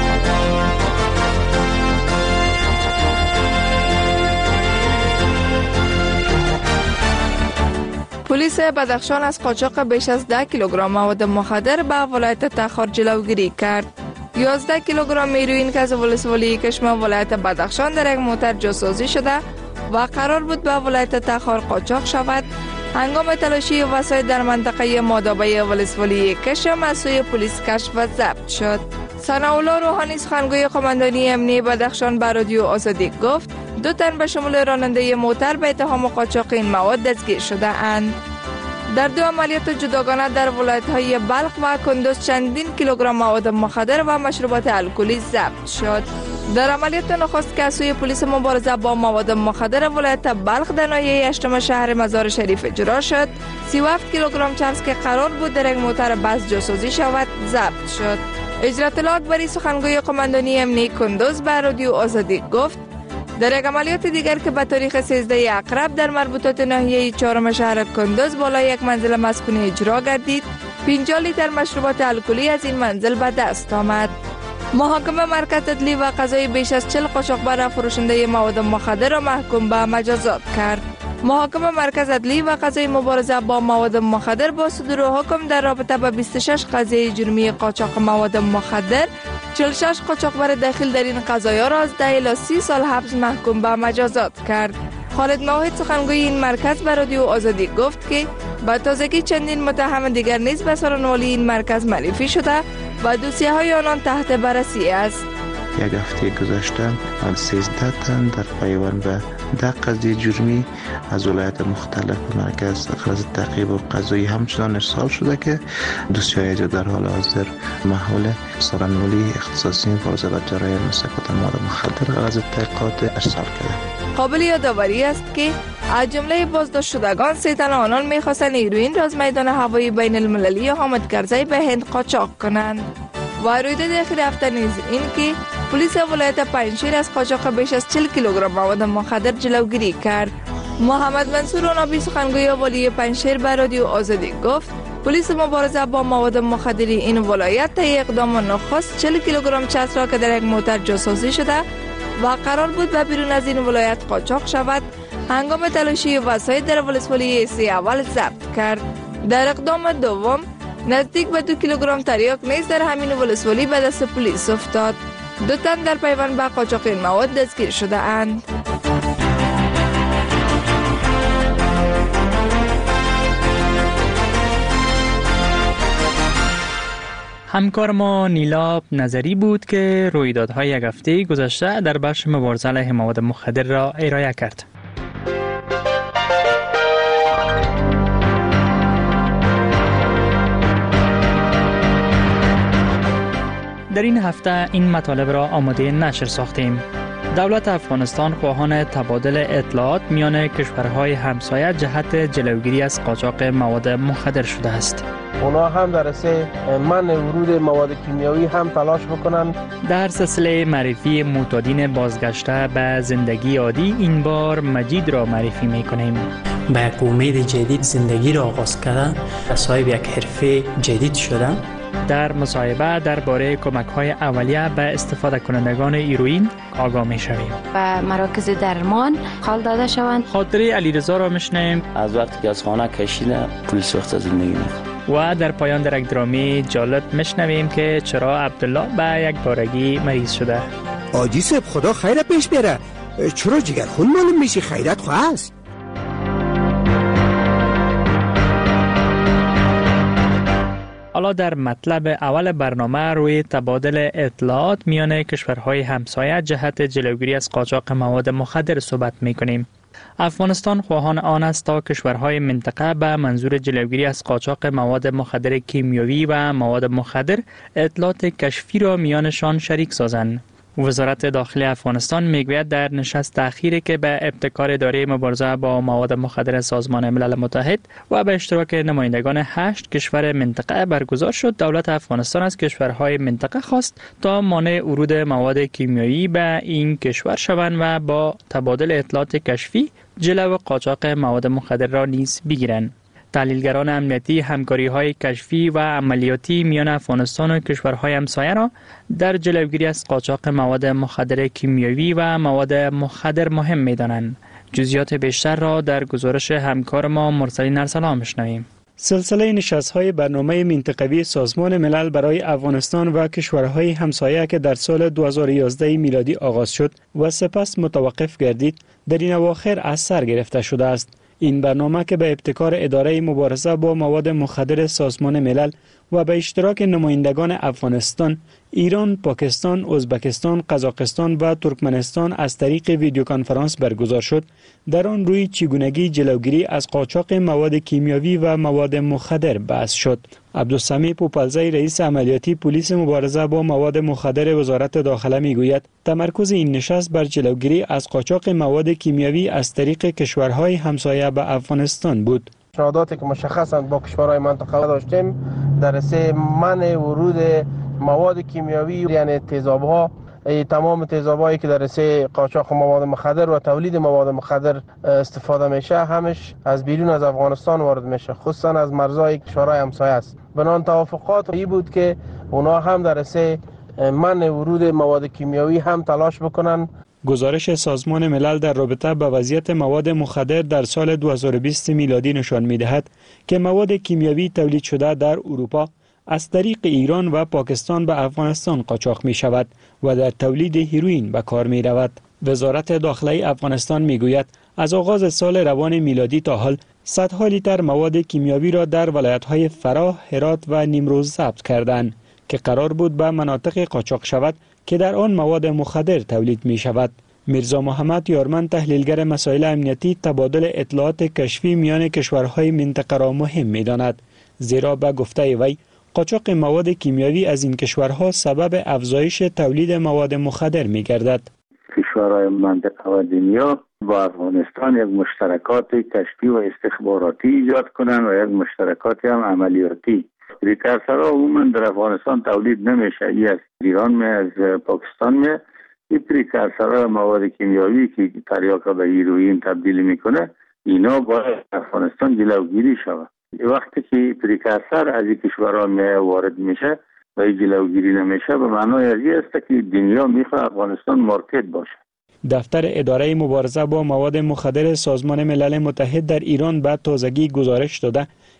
پلیس بدخشان از قاچاق بیش از ده کیلوگرم مواد مخدر به ولایت تخار جلوگیری کرد. یازده کیلوگرم هیروئین که از ولسوالی کشما ولایت بدخشان در یک موتر جاسازی شده و قرار بود به ولایت تخار قاچاق شود، هنگام تلاشی وسایل در منطقه مادابه ولسوالی کشم از سوی پلیس کشف و ضبط شد. ثناءالله روحانی سخنگوی قماندانی امنیه بدخشان به رادیو آزادی گفت دو تن به شمول راننده موتر به اتهام قاچاق این مواد دستگیر شده اند. در دو عملیات جداگانه در ولایت‌های بلخ و کندوز چندین کیلوگرم مواد مخدر و مشروبات الکلی ضبط شد. در عملیات نخست که از سوی پلیس مبارزه با مواد مخدر ولایت بلخ در ناحیه هشتم شهر مزار شریف اجرا شد، سی و هفت کیلوگرم چرس که قرار بود در یک موتر بس جاسازی شود ضبط شد. اجرات اکبری سخنگوی قماندانی امنیه کندوز به رادیو آزادی گفت در یک عملیات دیگر که به تاریخ سیزده اقرب در مربوطات ناحیه چهارم شهر کندوز بالای یک منزل مسکونی اجرا گردید، پنجاه لیتر مشروبات الکلی از این منزل به دست آمد. محاکمه مرکز عدلی و قضایی بیش از چهل قاچاقبر فروشنده مواد مخدر را محکوم به مجازات کرد. محاکمه مرکز عدلی و قضایی مبارزه با مواد مخدر با صدور حکم در رابطه با بیست و شش قضیه جرمی قاچاق مواد مخدر، چهل و شش قاچاقبر داخل در این قضایا را از ده الی سی سال حبس محکوم به مجازات کرد. خالد موحد سخنگوی این مرکز به رادیو آزادی گفت که با تازگی چندین متهم دیگر نیز به سرانوالی این مرکز معرفی شده و دوسیه های آنان تحت بررسی است. یک هفته گذشته سیزده تن در پیوند به ده قضیه جرمی از ولایت مختلف مرکز غرض تعقیب و قضایی همچنان ارسال شده که دوسیه‌های در حال حاضر محول سرانوالی اختصاصی مبارزه با جرایم سکوت مواد مخدر غرض تحقیقات ارسال کرده. قابل یادآوری است که از جمله بازداشت شدگان سه تن آنان می‌خواستند هیروئین را از میدان هوایی بین المللی حامد کرزی به هند قاچاق کنند. و رویداد اخیر هفته نیز این که پلیس ولایت پنجشیر از قاچاق بیش از چهل کیلوگرم مواد مخدر جلوگیری کرد. محمد منصور آنابی سخنگوی والی پنجشیر به رادیو آزادی گفت پلیس مبارزه با مواد مخدر این ولایت طی اقدام نخست چهل کیلوگرم چرس را که در یک موتر جاسازی شده و قرار بود به بیرون از این ولایت قاچاق شود، هنگام تلاشی وسایل در ولسوالی سی اول ضبط کرد. در اقدام دوم نزدیک به دو کیلوگرم تریاک نیز در همین ولسوالی به دست پلیس افتاد. دو تن در پیوند به قاچاق این مواد دستگیر شده اند. همکار ما نیلا نظری بود که رویدادهای یک هفته گذشته در بخش مبارزه علیه مواد مخدر را ارائه کرد. در این هفته این مطالب را آماده نشر ساختیم. دولت افغانستان خواهان تبادل اطلاعات میان کشورهای همسایه جهت جلوگیری از قاچاق مواد مخدر شده است. اونا هم در سه منع ورود مواد کیمیایی هم تلاش بکنن. در سلسله معرفی معتادین بازگشته به زندگی عادی این بار مجید را معرفی میکنیم. با یک امید جدید زندگی را آغاز کردن، صاحب یک حرفه جدید شدن. در مصاحبه درباره کمک‌های اولیه به استفاده کنندگان هیروئین آگاه می‌شویم. و مراکز درمان حال داده شوند. خاطره علیرضا را می‌شنویم. از وقتی که از خانه کشیده پول سوخته زندگی می‌کنه. و در پایان در یک درامی جالب می‌شنویم که چرا عبدالله به یک بارگی مریض شده. آجی صاحب خدا خیر پیش بره. چرا جگرخون معلوم میشی؟ خیرت خواست. حالا در مطلب اول برنامه روی تبادل اطلاعات میان کشورهای همسایه جهت جلوگیری از قاچاق مواد مخدر صحبت میکنیم. افغانستان خواهان آن است تا کشورهای منطقه به منظور جلوگیری از قاچاق مواد مخدر کیمیایی و مواد مخدر اطلاعات کشفی را میانشان شریک سازند. وزارت داخلی افغانستان میگوید در نشست اخیری که به ابتکار اداره مبارزه با مواد مخدر سازمان ملل متحد و به اشتراک نمایندگان هشت کشور منطقه برگزار شد، دولت افغانستان از کشورهای منطقه خواست تا مانع ورود مواد کیمیایی به این کشور شوند و با تبادل اطلاعات کشفی جلو قاچاق مواد مخدر را نیز بگیرند. تحلیلگران امنیتی همکاری‌های کشفی و عملیاتی میان افغانستان و کشورهای همسایه را در جلوگیری از قاچاق مواد مخدر کیمیایی و مواد مخدر مهم می‌دانند. جزئیات بیشتر را در گزارش همکار ما مرسلین ارسلان می‌شنویم. سلسله نشست‌های برنامه منطقوی سازمان ملل برای افغانستان و کشورهای همسایه که در سال دو هزار و یازده میلادی آغاز شد و سپس متوقف گردید، در این اواخر از سر گرفته شده است. این برنامه که به ابتکار اداره مبارزه با مواد مخدر سازمان ملل و به اشتراک نمایندگان افغانستان، ایران، پاکستان، ازبکستان، قزاقستان و ترکمنستان از طریق ویدیو کنفرانس برگزار شد، در آن روی چگونگی جلوگیری از قاچاق مواد کیمیایی و مواد مخدر بحث شد. عبدالسمیع پوپلزی رئیس عملیاتی پلیس مبارزه با مواد مخدر وزارت داخله میگوید تمرکز این نشست بر جلوگیری از قاچاق مواد کیمیایی از طریق کشورهای همسایه به افغانستان بود. پیشنهاداتی که مشخصاً با کشورهای منطقه داشتیم در سه منع ورود مواد کیمیایی، یعنی تیزاب‌ها، تمام تیزابایی که در سه قاچاق مواد مخدر و تولید مواد مخدر استفاده میشه همش از بیرون از افغانستان وارد میشه، خصوصا از مرزهای کشورهای همسایه است. بنان توافقات این بود که اونا هم در سه منع ورود مواد کیمیایی هم تلاش بکنن. گزارش سازمان ملل در رابطه با وضعیت مواد مخدر در سال دو هزار و بیست میلادی نشان می‌دهد که مواد کیمیایی تولید شده در اروپا از طریق ایران و پاکستان به افغانستان قاچاق می شود و در تولید هیروئین به کار می رود. وزارت داخلی افغانستان می گوید از آغاز سال روان میلادی تا حال صدها لیتر مواد کیمیایی را در ولایت‌های فراه، هرات و نیمروز ضبط کردند که قرار بود به مناطق قاچاق شود که در آن مواد مخدر تولید می شود. میرزا محمد یارمن تحلیلگر مسائل امنیتی تبادل اطلاعات کشفی میان کشورهای منطقه را مهم می داند، زیرا به گفته وی قاچاق مواد کیمیایی از این کشورها سبب افزایش تولید مواد مخدر می گردد. کشورهای منطقه و دنیا با افغانستان یک مشترکات کشفی و استخباراتی ایجاد کنند و یک مشترکات هم عملیاتی. پریکورسورها عموما در افغانستان تولید نمیشه، ای از ایران می از پاکستان می. این پریکورسورها مواد کیمیایی که تریاک به هیروئین تبدیل میکنه، اینا باید افغانستان جلوگیری شود. وقتی که پریکورسور از این کشورها می وارد میشه و جلوگیری نمیشه، به معنای از این است که دنیا میخواد افغانستان مارکت باشه. دفتر اداره مبارزه با مواد مخدر سازمان ملل متحد در ایران به تازگی گزارش داده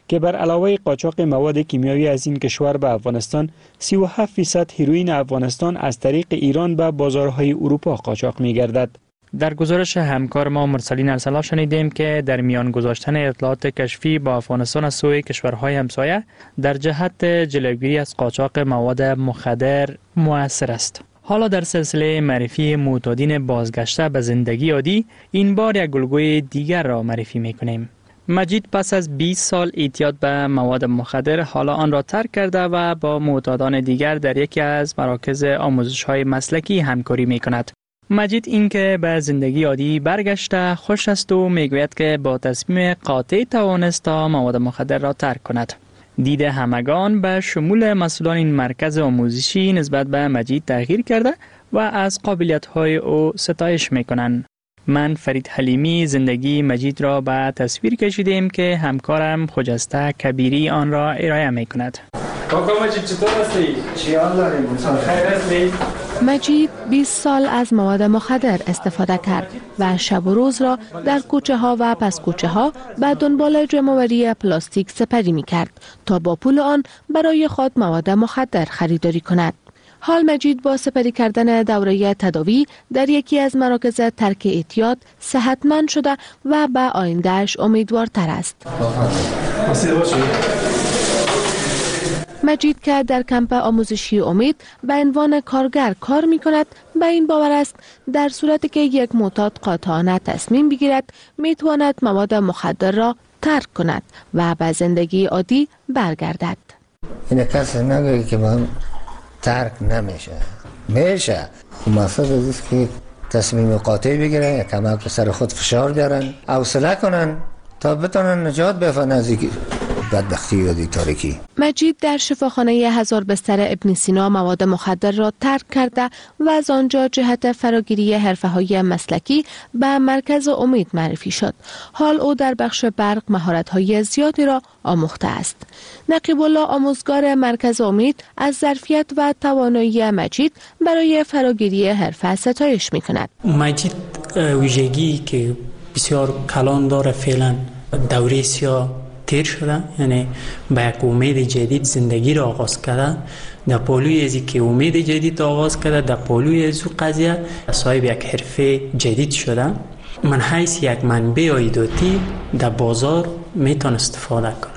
که بر علاوه قاچاق مواد کیمیایی از این کشور به افغانستان، سی و هفت درصد هیروئین افغانستان از طریق ایران به بازارهای اروپا قاچاق می‌گردد. در گزارش همکار ما مرسلین ارسلا شنیدیم که در میان گذاشتن اطلاعات کشفی با افغانستان از سوی کشورهای همسایه در جهت جلوگیری از قاچاق مواد مخدر مؤثر است. حالا در سلسله معرفی معتادین بازگشته به زندگی عادی، این بار یک الگوی دیگر را معرفی می‌کنیم. مجید پس از بیست سال اعتیاد به مواد مخدر حالا آن را ترک کرده و با معتادان دیگر در یکی از مراکز آموزش‌های مسلکی همکاری می‌کند. مجید اینکه به زندگی عادی برگشته خوش است و میگوید که با تصمیم قاطع توانست مواد مخدر را ترک کند. دید همگان به شمول مسئولان این مرکز آموزشی نسبت به مجید تغییر کرده و از قابلیت‌های او ستایش می‌کنند. من فرید حلیمی زندگی مجید را به تصویر کشیدیم که همکارم خجسته کبیری آن را ارائه می‌کند. کاکا مجید چطور هستی؟ چی حال داری؟ خیر هستی؟ مجید بیست سال از مواد مخدر استفاده کرد و شب و روز را در کوچه ها و پس کوچه ها به دنبال جمع‌آوری پلاستیک سپری می کرد تا با پول آن برای خود مواد مخدر خریداری کند. حال مجید با سپری کردن دوره تداوی در یکی از مراکز ترک اعتیاد صحتمند شده و به آیندهش امیدوارتر است. مجید که در کمپ آموزشی امید به عنوان کارگر کار می کند، به این باور است در صورتی که یک معتاد قاطعانه تصمیم بگیرد می تواند مواد مخدر را ترک کند و به زندگی عادی برگردد. این کسی نگه که من ترک نمیشه میشه مقصد است که تصمیم قاطع بگیرن، کمک به سر خود فشار بیارن، حوصله کنن تا بتونن نجات بفن از این بدبختی و دی تاریکی. مجید در شفاخانه هزار بستر ابن سینا مواد مخدر را ترک کرده و از آنجا جهت فراگیری حرفه‌های مسلکی به مرکز امید معرفی شد. حال او در بخش برق مهارت‌های زیادی را آموخته است. نقیب الله آموزگار مرکز امید از ظرفیت و توانایی مجید برای فراگیری حرفه ستایش می‌کند. مجید ویژگی که بسیار کلان داره، فعلا دوره سیاه تیر شده، یعنی با یک امید جدید زندگی را آغاز کرده. در پالوی ازی که امید جدید آغاز کرده، در پالوی ازو قضیه صاحب یک حرفه جدید شده. من حیث یک منبع عایداتی در بازار میتون استفاده کنم.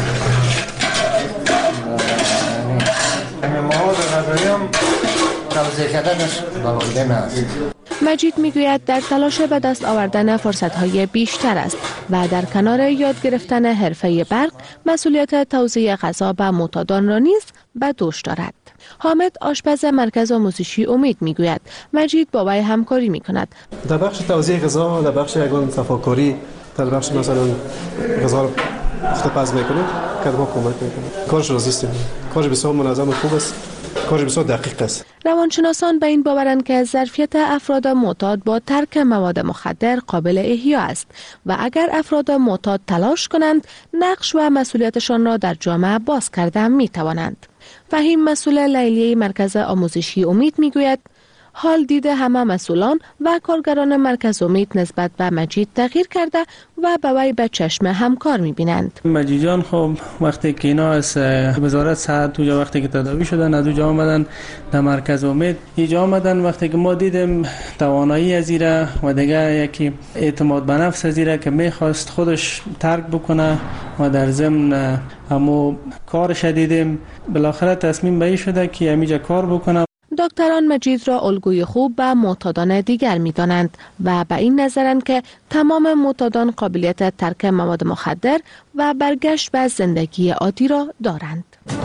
مجید میگوید در تلاش به دست آوردن فرصت‌های بیشتر است و در کنار یاد گرفتن حرفه برق مسئولیت توزیع غذا به معتادان را نیز به دوش دارد. حامد آشپز مرکز آموزشی امید میگوید مجید با وی همکاری میکند. در بخش توزیع غذا، در بخش یگان صفاکاری، در بخش مثلا غذا رو پخت میکنه که ما کمک میکنه. کارش راضیستیم. کارش بسیار منظم و خوب است. کارش بسیار دقیق است. روانشناسان به این باورند که ظرفیت افراد معتاد با ترک مواد مخدر قابل احیا است و اگر افراد معتاد تلاش کنند نقش و مسئولیتشان را در جامعه باز کرده می توانند. فهیم مسئول لیلیه مرکز آموزشی امید می گوید حال دید همه مسئولان و کارگران مرکز امید نسبت به مجید تغییر کرده و به وی به چشم همکار می‌بینند. مجید جان خب وقتی که اینا از وزارت صحت تو وقتی که تداوی شدن از اونجا آمدن در مرکز امید، اینجا آمدن وقتی که ما دیدیم توانایی از ایره و دیگه یکی اعتماد به نفس از ایره که میخواست خودش ترک بکنه و در ضمن همو کارش دیدیم، بالاخره تصمیم به این شده که همینجا کار بکنه. دکتران مجید را الگوی خوب به معتادان دیگر می دانند و به این نظرند که تمام معتادان قابلیت ترک مواد مخدر و برگشت به زندگی عادی را دارند.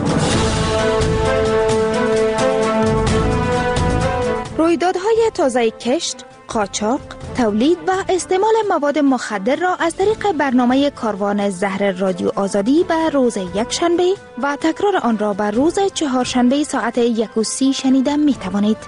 رویدادهای تازه کشت، قاچاق، تولید و استعمال مواد مخدر را از طریق برنامه کاروان زهر رادیو آزادی به روز یکشنبه و تکرار آن را به روز چهارشنبه ساعت یک و سی شنیده می توانید.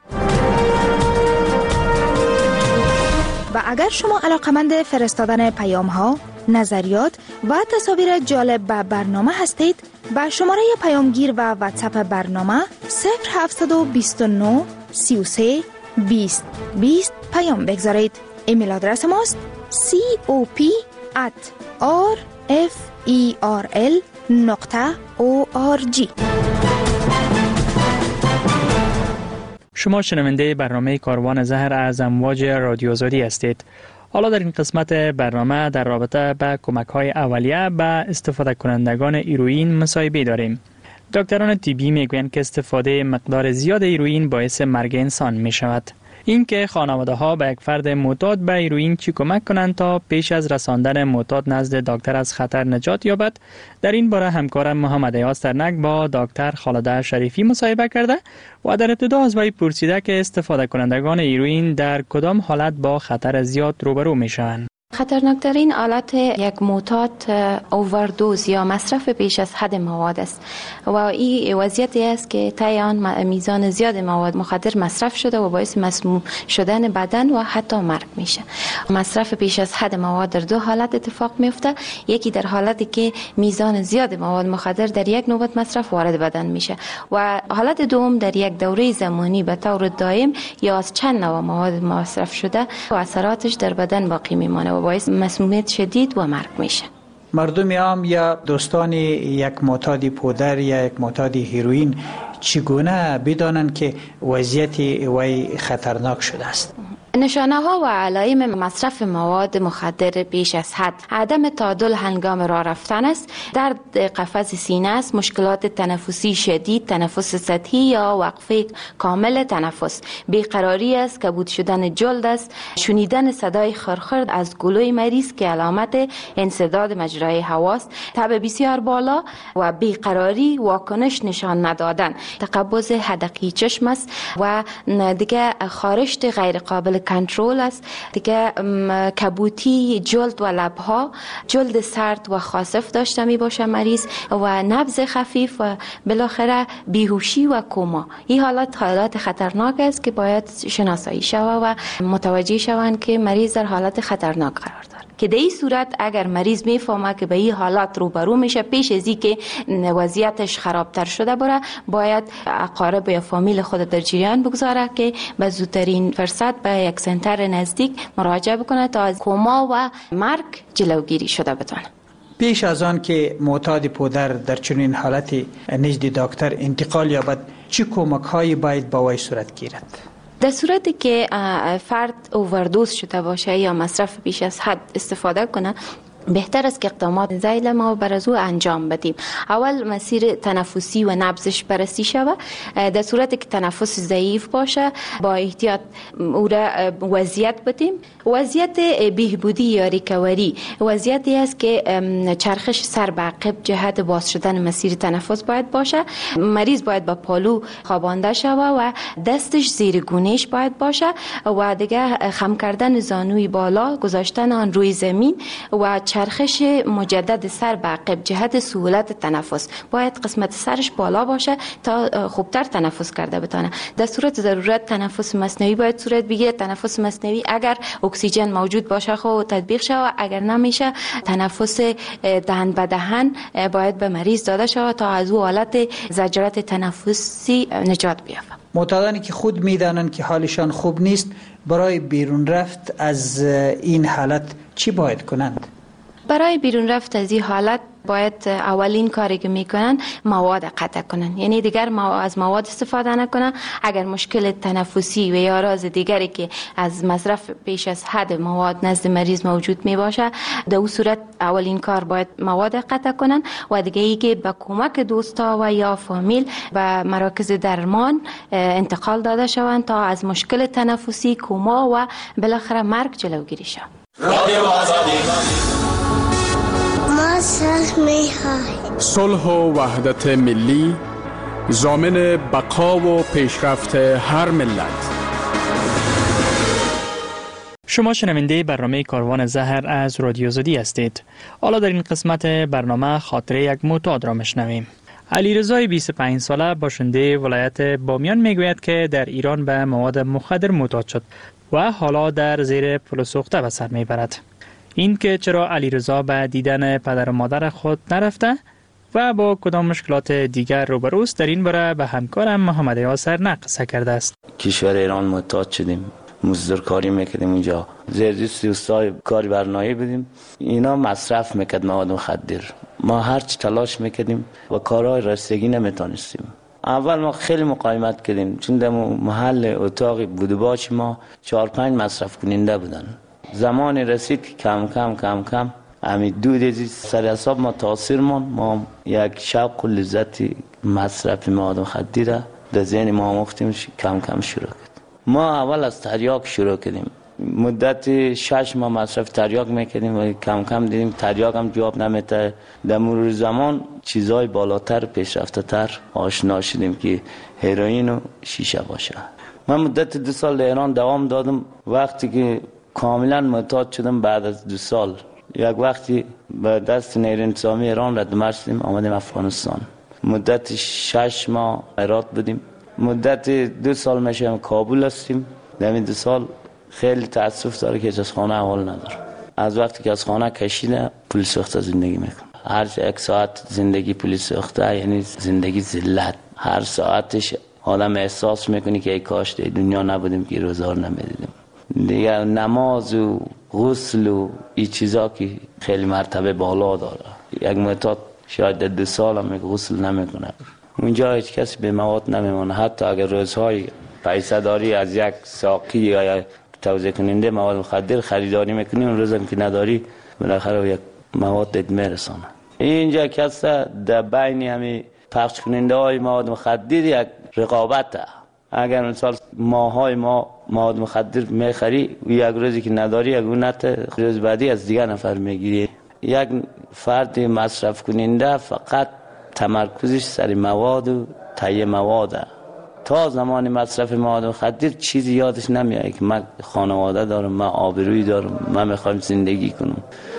و اگر شما علاقمند فرستادن پیام ها، نظریات و تصاویر جالب به برنامه هستید، با شماره پیامگیر و واتساپ برنامه صفر هفت دو نه سی و سه بیست بیست پیام بگذارید. ایمیل آدرس ماست کاپ ات آر اف ای آر ال نقطه او آر جی. شما شنونده برنامه کاروان زهر از امواج رادیو آزادی هستید. حالا در این قسمت برنامه در رابطه با کمک‌های اولیه به استفاده کنندگان هیروئین مصاحبه داریم. دکتران طبی میگویند که استفاده مقدار زیاد هیروئین باعث مرگ انسان می شود. اینکه خانواده ها به یک فرد معتاد به هیروئین چی کمک کنند تا پیش از رساندن معتاد نزد دکتر از خطر نجات یابد، در این باره همکارم محمد ایاز ترنک با دکتر خالده شریفی مصاحبه کرده و در ابتدا از وی پرسیده که استفاده کنندگان هیروئین در کدام حالت با خطر زیاد روبرو می شوند. خطرناکترین حالت یک معتاد اووردوز یا مصرف بیش از حد مواد است و این وضعیتی است که طی آن میزان زیاد مواد مخدر مصرف شده و باعث مسموم شدن بدن و حتی مرگ میشه. مصرف بیش از حد مواد در دو حالت اتفاق میفته. یکی در حالتی که میزان زیاد مواد مخدر در یک نوبت مصرف وارد بدن میشه و حالت دوم در یک دوره زمانی به طور دائم یا از چند نوع مواد مصرف شده و اثراتش در بدن باقی میمانه و باعث مسمومیت شدید و مرگ میشه. مردم عام یا دوستان یک معتاد پودر یا یک معتاد هیروئین چگونه بدانند که وضعیت وی خطرناک شده است؟ نشانه ها و علائم مصرف مواد مخدر بیش از حد: عدم تعادل هنگام راه رفتن است، درد قفس سینه است، مشکلات تنفسی شدید، تنفس سطحی یا وقفه کامل تنفس، بیقراری است، کبود شدن جلد است، شنیدن صدای خرخر از گلوی مریض که علامت انسداد مجرای هوا است، تب بسیار بالا و بیقراری، واکنش نشان ندادن، تقبض حدقی چشم است و دیگه خارشت غیر قابل کنترل است، دیگه کبوتی جلد و لبها، جلد سرد و خاصف داشته می باشه مریض و نبض خفیف و بالاخره بیهوشی و کوما. این حالات حالات خطرناک است که باید شناسایی شود و متوجه شوند که مریض در حالت خطرناک قرار دارد. که در این صورت اگر مریض میفهمه که به این حالات روبرو میشه، پیش از اینکه وضعیتش خرابتر شده بره، باید اقارب یا فامیل خود در جریان بگذاره که به زودترین فرصت به یک سنتر نزدیک مراجعه بکنه تا از کما و مرگ جلوگیری شده بتونه. پیش از آن که معتاد پودر در چنین حالتی نزد دکتر انتقال یابد، چه کمک هایی باید با وی صورت گیرد؟ در صورتی که فرد اووردوز شده باشه یا مصرف بیش از حد استفاده کنه، بهتر است که اقدامات ذیل ما بر از او انجام بدیم. اول مسیر تنفسی و نبضش بررسی شود. در صورتی که تنفس ضعیف باشه با احتیاط او را وضعیت بدیم. وضعیت بهبودی یا ریکوری وضعیتی است که چرخش سر به عقب جهت باز شدن مسیر تنفس باید باشه. مریض باید با پالو خوابانده شود و دستش زیر گونهش باید باشه و دیگه خم کردن زانوی بالا، گذاشتن آن روی زمین و چرخش مجدد سر به عقب جهت سهولت تنفس. باید قسمت سرش بالا باشه تا خوبتر تنفس کرده بتونه. در صورت ضرورت تنفس مصنوعی باید صورت بگیره. تنفس مصنوعی اگر اکسیژن موجود باشه خب تطبیق شود، اگر نمیشه تنفس دهن به دهن باید به مریض داده شود تا از او حالت زجرات تنفسی نجات بیابد. معتادانی که خود میدانند که حالشان خوب نیست، برای بیرون رفت از این حالت چی باید کنند؟ برای بیرون رفت از این حالت باید اولین کاری که میکنن مواد قطع کنن، یعنی دیگر از مواد استفاده نکنن. اگر مشکل تنفسی و یا راز دیگری که از مصرف بیش از حد مواد نزد مریض موجود می باشه، در اون صورت اولین کار باید مواد قطع کنن و دیگه ای که با کمک دوستا و یا فامیل به مراکز درمان انتقال داده شوند تا از مشکل تنفسی، کوما و بالاخره مرگ جلوگیری شود. رادیو آزادی. ما صلح می‌خواهیم. صلح و وحدت ملی ضامن بقا و پیشرفت هر ملت. شما شنونده برنامه کاروان زهر از رادیو آزادی هستید. حالا در این قسمت برنامه خاطره یک معتاد را میشنویم. علیرضا بیست و پنج ساله باشنده ولایت بامیان میگوید که در ایران به مواد مخدر معتاد شد و حالا در زیر پل سوخته به سر میبرد. این که چرا علیرضا به دیدن پدر و مادر خود نرفته و با کدام مشکلات دیگر روبروست، در این باره به همکارم محمد ایاز ترنک قصه کرده است. کشور ایران معتاد شدیم مزدورکاری میکردیم اونجا، زیردست استای کاری برنامه‌ای بودیم. اینا مصرف میکرد مواد مخدر. ما هر چی تلاش میکردیم و کارهای رسیدگی نمیتونستیم. اول ما خیلی مقاومت کردیم چون در محل اتاق بودباش ما چهار پنج مصرف کننده بودن. زمانی رسید که کم کم کم کم همین دو دیزی سر حساب ما تاثیر من ما یک شوق و لذت مصرف مواد مخدر در ذهن ما مختیم کم کم شروع کرد. ما اول از تریاک شروع کردیم. مدت شش ماه مصرف تریاک میکردیم و کم کم دیدیم تریاک هم جواب نمیده. در مرور زمان چیزای بالاتر پیشرفته تر آشنا شدیم که هروئین و شیشه باشه. من مدت دو سال در ایران دوام دادم. وقتی که کاملا معتاد شدم بعد از دو سال یک وقتی به دست نیروی انتظامی ایران رد مرز شدیم آمدیم افغانستان. مدت شش ماه هرات بودیم. مدت دو سال میشه کابل هستیم. در این دو سال خیلی تاسف داره که از خانه احوال نداره. از وقتی که از خانه کشیده پلیس ساخته زندگی میکنه. هر یک ساعت زندگی پلیس ساخته یعنی زندگی ذلت. هر ساعتش آدم احساس میکنی که ای کاش در دنیا نبودیم که روزگار نمیدیدیم. دیگه نماز و غسل و این چیزا که خیلی مرتبه بالا داره. یک معتاد شاید در دو سال هم غسل نمیکنه. اونجا هیچ کسی به مواد نمیمونه. حتی اگر روزهای پیسه داری از یک ساقی یا توزیع کننده مواد مخدر خریداری میکنی اون روزم که نداری بالاخره یک مواد دید میرسانه. اینجا کسی در بین همین پخش کننده های مواد مخدر یک رقابته. اگر مثلا ماهای ما مواد مخدر میخری و یک روزی که نداری یک اونت روز بعدی از دیگر نفر میگیری. یک فرد مصرف کننده فقط تمرکزش سر مواد و تهیه مواد. تا زمان مصرف مواد مخدر چیزی یادش نمیاد که من خانواده دارم، من آبرویی دارم، من میخوام زندگی کنم.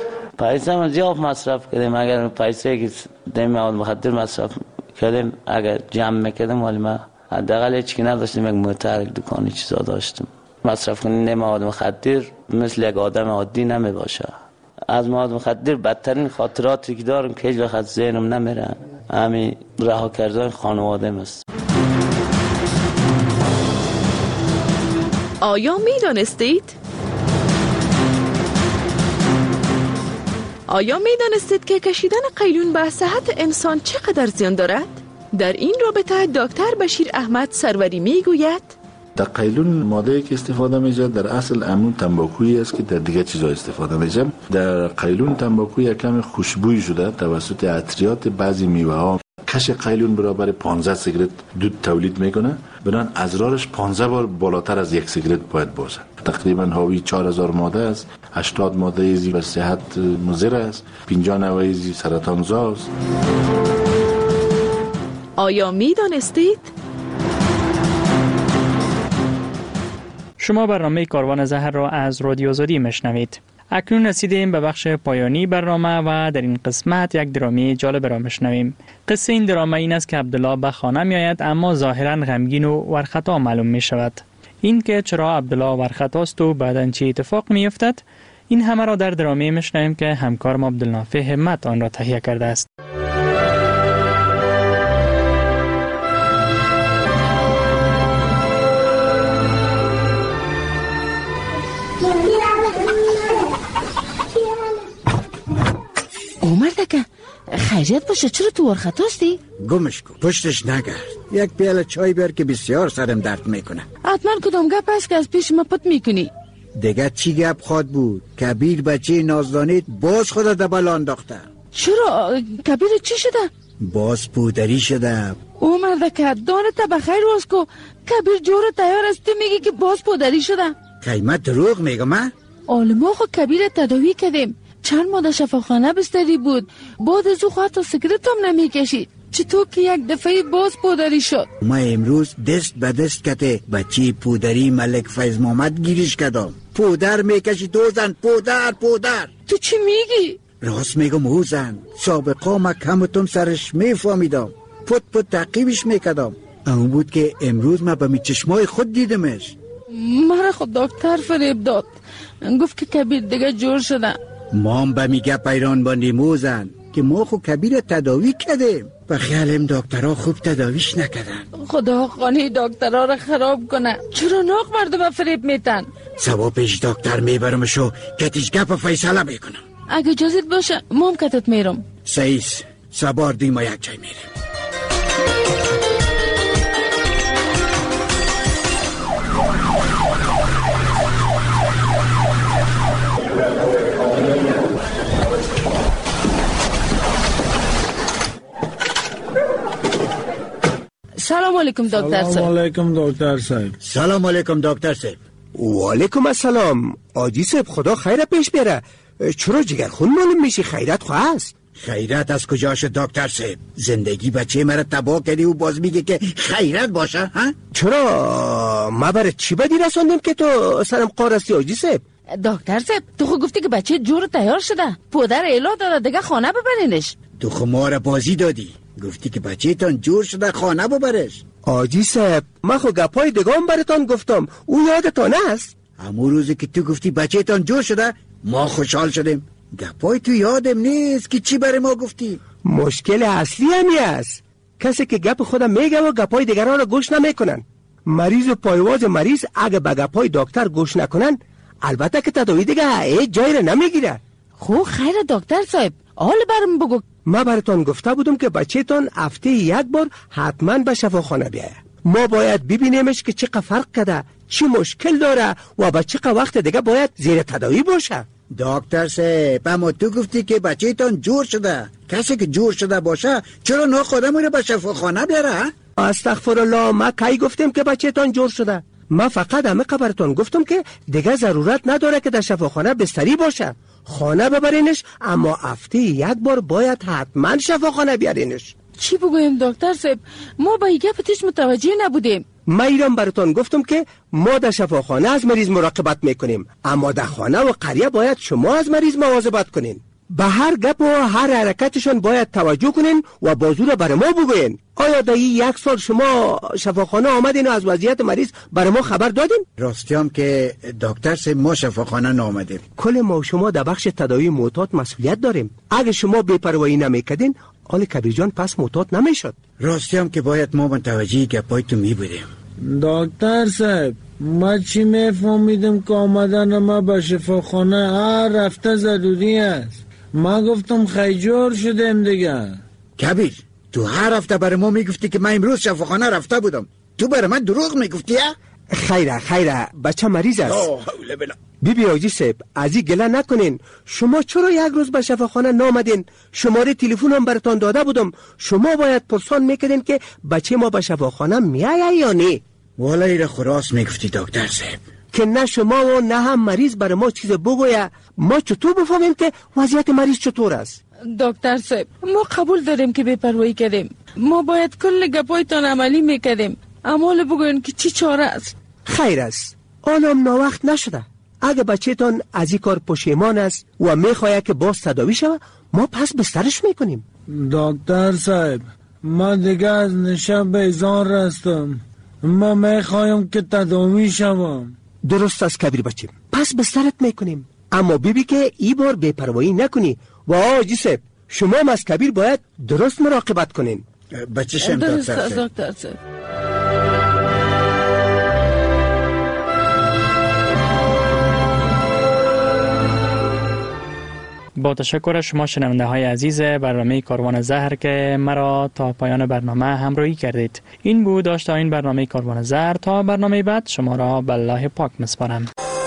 پیسه ما زیاد مصرف کردیم. اگر پیسه که در مواد مخدر مصرف کردیم اگر جمع میکردم ولی من حداقل هیچ کی نداشتیم. یک موتر یک دکانی چیزا داشتم. مصرف کننده مواد مخدر مثل یک آدم عادی نمیباشه. از مواد مخدر بدترین خاطراتی که دارم که هیچ وقت ذهنم نمیره همین رها کردن خانواده است. آیا می دانستید؟ آیا می دانستید که کشیدن قیلون به صحت انسان چقدر زیان دارد؟ در این رابطه دکتر بشیر احمد سروری می گوید در قیلون ماده که استفاده میشه در اصل امون تنباکویی است که در دیگه چیزا استفاده میشه. در قیلون تنباکو یک کم خوشبوی شده توسط عطریات بعضی میوه ها. کش قیلون برابر پانزده سیگرت دود تولید میکنه. بنان ازرارش پانزده بار بالاتر از یک سیگرت باید باشه. تقریبا حاوی چهار هزار ماده است. هشتاد ماده ایزی به صحت مضر است. پنجاه نوع ایزی سرطان زا است. آیا می دانستید؟ شما برنامه کاروان زهر را از رادیو آزادی میشنوید. اکنون رسیدیم به بخش پایانی برنامه و در این قسمت یک درامی جالب را میشنویم. قصه این دراما این است که عبدالله به خانه می آید اما ظاهرا غمگین و ورخطا معلوم می شود. این که چرا عبدالله ورخطاست و بعداً چه اتفاق می افتد، این همه را در درامی میشنویم که همکارم عبدالنافع همت آن را تهیه کرده است. مردکه خیریت باشه، چرا تو ورخطاستی؟ گمش کن، پشتش نگرد. یک پیاله چای بیار که بسیار سرم درد میکنه. حتما کدام گپ است که از پیش ما پت میکنی؟ دیگه چی گپ خواد بود؟ کبیر بچه نازدانیت باز خود دبل انداخته. چرا؟ کبیر چی شده؟ باز پودری شده. او مردکه دانت بخیر روز کو، کبیر جور تیار است، تو میگی که باز پودری شده؟ قیمت دروغ میگم من؟ آلما خو کبیر تداوی کردیم، چند ماده شفاخانه بستری بود، بعد از او خواهد تا سیگرت هم نمیکشید. چطور که یک دفعه باز پودری شد؟ ما امروز دست به دست کته بچه پودری ملک فیض محمد گیریش کدام. پودر میکشی دو زن، پودر پودر. تو چی میگی؟ راست میگم او زن، سابقا ما کمتون سرش میفهمیدم، پت پت تعقیبش میکدم. اون بود که امروز ما به می چشمای خود دیدمش. مرا خود دکتر فریب داد، گفت که کبیر دیگه جور شده. ما هم به میگه پیران باندیم او زن که ما خو کبیر تداوی کردیم. به خیالم دکترها خوب تداویش نکردن. خدا خانه دکترها را خراب کنه. چرا ناق مردم فریب میتن؟ سبا پیش دکتر میبرمشو کتیش گپ فیصله میکنم. اگه اجازت باشه ما هم کتت میرم. سیس سبار دی ما یک جای میریم. سلام علیکم دکتر صاحب. سلام علیکم دکتر صاحب. سلام علیکم دکتر صاحب. و علیکم السلام. آجی صاحب خدا خیر پیش بیاره. چرا جگرخون معلوم میشی؟ خیرت خواه است؟ خیرت از کجا شد دکتر صاحب؟ زندگی بچه مرا تباه کردی و باز میگه که خیرت باشه ها؟ چرا ما برای چی بدی رساندم که تو سرم قار هستی آجی صاحب؟ دکتر صاحب تو خود گفتی که بچه جور تیار شده، پدر اعلان داده دیگه خانه ببرینش. تو خمار بازی دادی، گفتی که بچه تان جور شده خانه ببرش. آجی صاحب من خو گپای دگام براتان گفتم، او یادتان است؟ همون روزی که تو گفتی بچه تان جور شده ما خوشحال شدیم. گپای تو یادم نیست که چی برای ما گفتی. مشکل اصلی همی است کسی که گپ خودم میگه و گپای دیگران را گوش نمیکنن. مریض و پایواز مریض اگه به گپای دکتر گوش نکنن البته که تداوی دیگه هیچ جایی را نمیگیره. خو خیر دکتر صاحب حال برم بگو. ما براتون گفته بودم که بچه‌تان هفته یک بار حتما به شفاخانه بیایه. ما باید ببینیمش که چقدر فرق کرده، چی مشکل داره و به چقدر وقت دیگه باید زیر تداوی باشه. دکتر صاحب اما تو گفتی که بچه‌تان جور شده. کسی که جور شده باشه چرا نه خودم رو به شفاخانه بیاره؟ استغفرالله، ما کی گفتیم که بچه‌تان جور شده؟ ما فقط همه خبرتون گفتم که دیگه ضرورت نداره که در شفاخانه بستری باشه. خانه ببرینش، اما هفته یک بار باید حتما شفاخانه بیارینش. چی بگویم دکتر صاحب؟ ما با این گپتش متوجه نبودیم. ما ایران براتون گفتم که ما در شفاخانه از مریض مراقبت میکنیم، اما در خانه و قریه باید شما از مریض مواظبت کنین. به هر گپ و هر حرکتشون باید توجه کنین و بازو را برای ما بگوین. آیا در یک سال شما شفاخانه آمدین و از وضعیت مریض برای ما خبر دادین؟ راستیام که دکتر صاحب ما شفاخانه نامدیم. کل ما و شما در بخش تداوی معتاد مسئولیت داریم. اگه شما بی‌پروایی نمیکردین آل کبیر جان پس معتاد نمیشد. راستیام که باید ما متوجه گپای تو می بودیم. دکتر صاحب ما چی میفهمیدم که آمدن ما به شفاخانه هر هفته ضروری است. ما گفتم خیجور شدیم دیگه. کبیر تو هر هفته برای ما میگفتی که من امروز شفاخانه رفته بودم، تو برای من دروغ میگفتی؟ خیره خیره بچه مریض است. بی بی آجی صاحب از این گله نکنین. شما چرا یک روز به شفاخانه نامدین؟ شماره تلفن هم براتون داده بودم. شما باید پرسان میکردین که بچه ما به شفاخانه میایه یا نه. والا ایره خراس میگفتی دکتر صاحب که نه شما و نه هم مریض برای ما چیز بگویه. ما چطور بفهمیم که وضعیت مریض چطور است؟ دکتر صاحب ما قبول داریم که بی‌پروایی کردیم. ما باید کل گپایتان عملی میکردیم. اما بگوین که چی چاره است؟ خیر است، آنم ناوقت نشده. اگه بچه‌تان از این کار پشیمان است و میخواهد که باز تداوی شود ما پس بسترش میکنیم. دکتر صاحب ما دیگه از نشه بیزار رستم. ما میخوایم که تداوی شوم. درست است کبیر بچه، پس بسترت میکنیم، اما بیبی که ای بار بی‌پروایی نکنی. و آجی صاحب شما هم از کبیر باید درست مراقبت کنین. بچه‌شم دکتر صاحب. دکتر صاحب با تشکر شما شنونده های عزیز برنامه کاروان زهر که مرا تا پایان برنامه همراهی کردید. این بود داشته این برنامه کاروان زهر. تا برنامه بعد شما را به الله پاک میسپارم.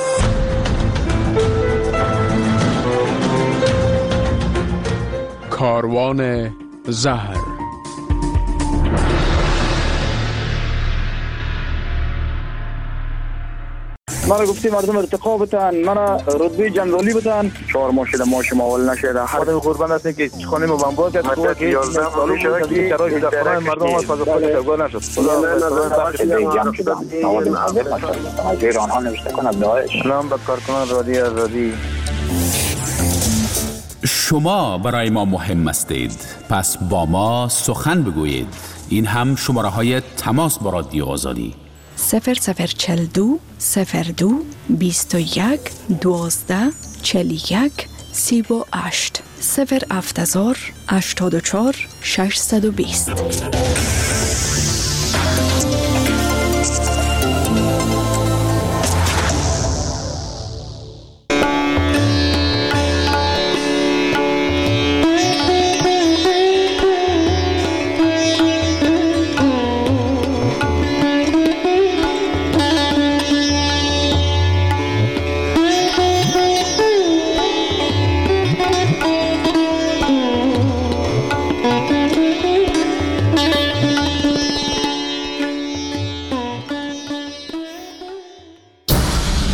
کاروان زهر. مرا گفتی مردم ارتقا بتن، مرا رتبه جنرالی بتن. چهار ماه شده ما شما اول نشده. خودم قربان هستم که خانه ما بمبار کرد. تو که یازده سال شده که شرایط در خانه مردم از فاز خود تگار نشد. خدا جمع شد. مواد مخدر از ایران ها نوشته کنه داعش. سلام به کارکنان رادی آزادی. شما برای ما مهم هستید، پس با ما سخن بگویید. این هم شماره های تماس با رادیو آزادی: صفر صفر چل دو صفر دو بیست و یک دوازده چل یک سی و هشت صفر هفت هزار هشتاد و چهار ششصد و بیست.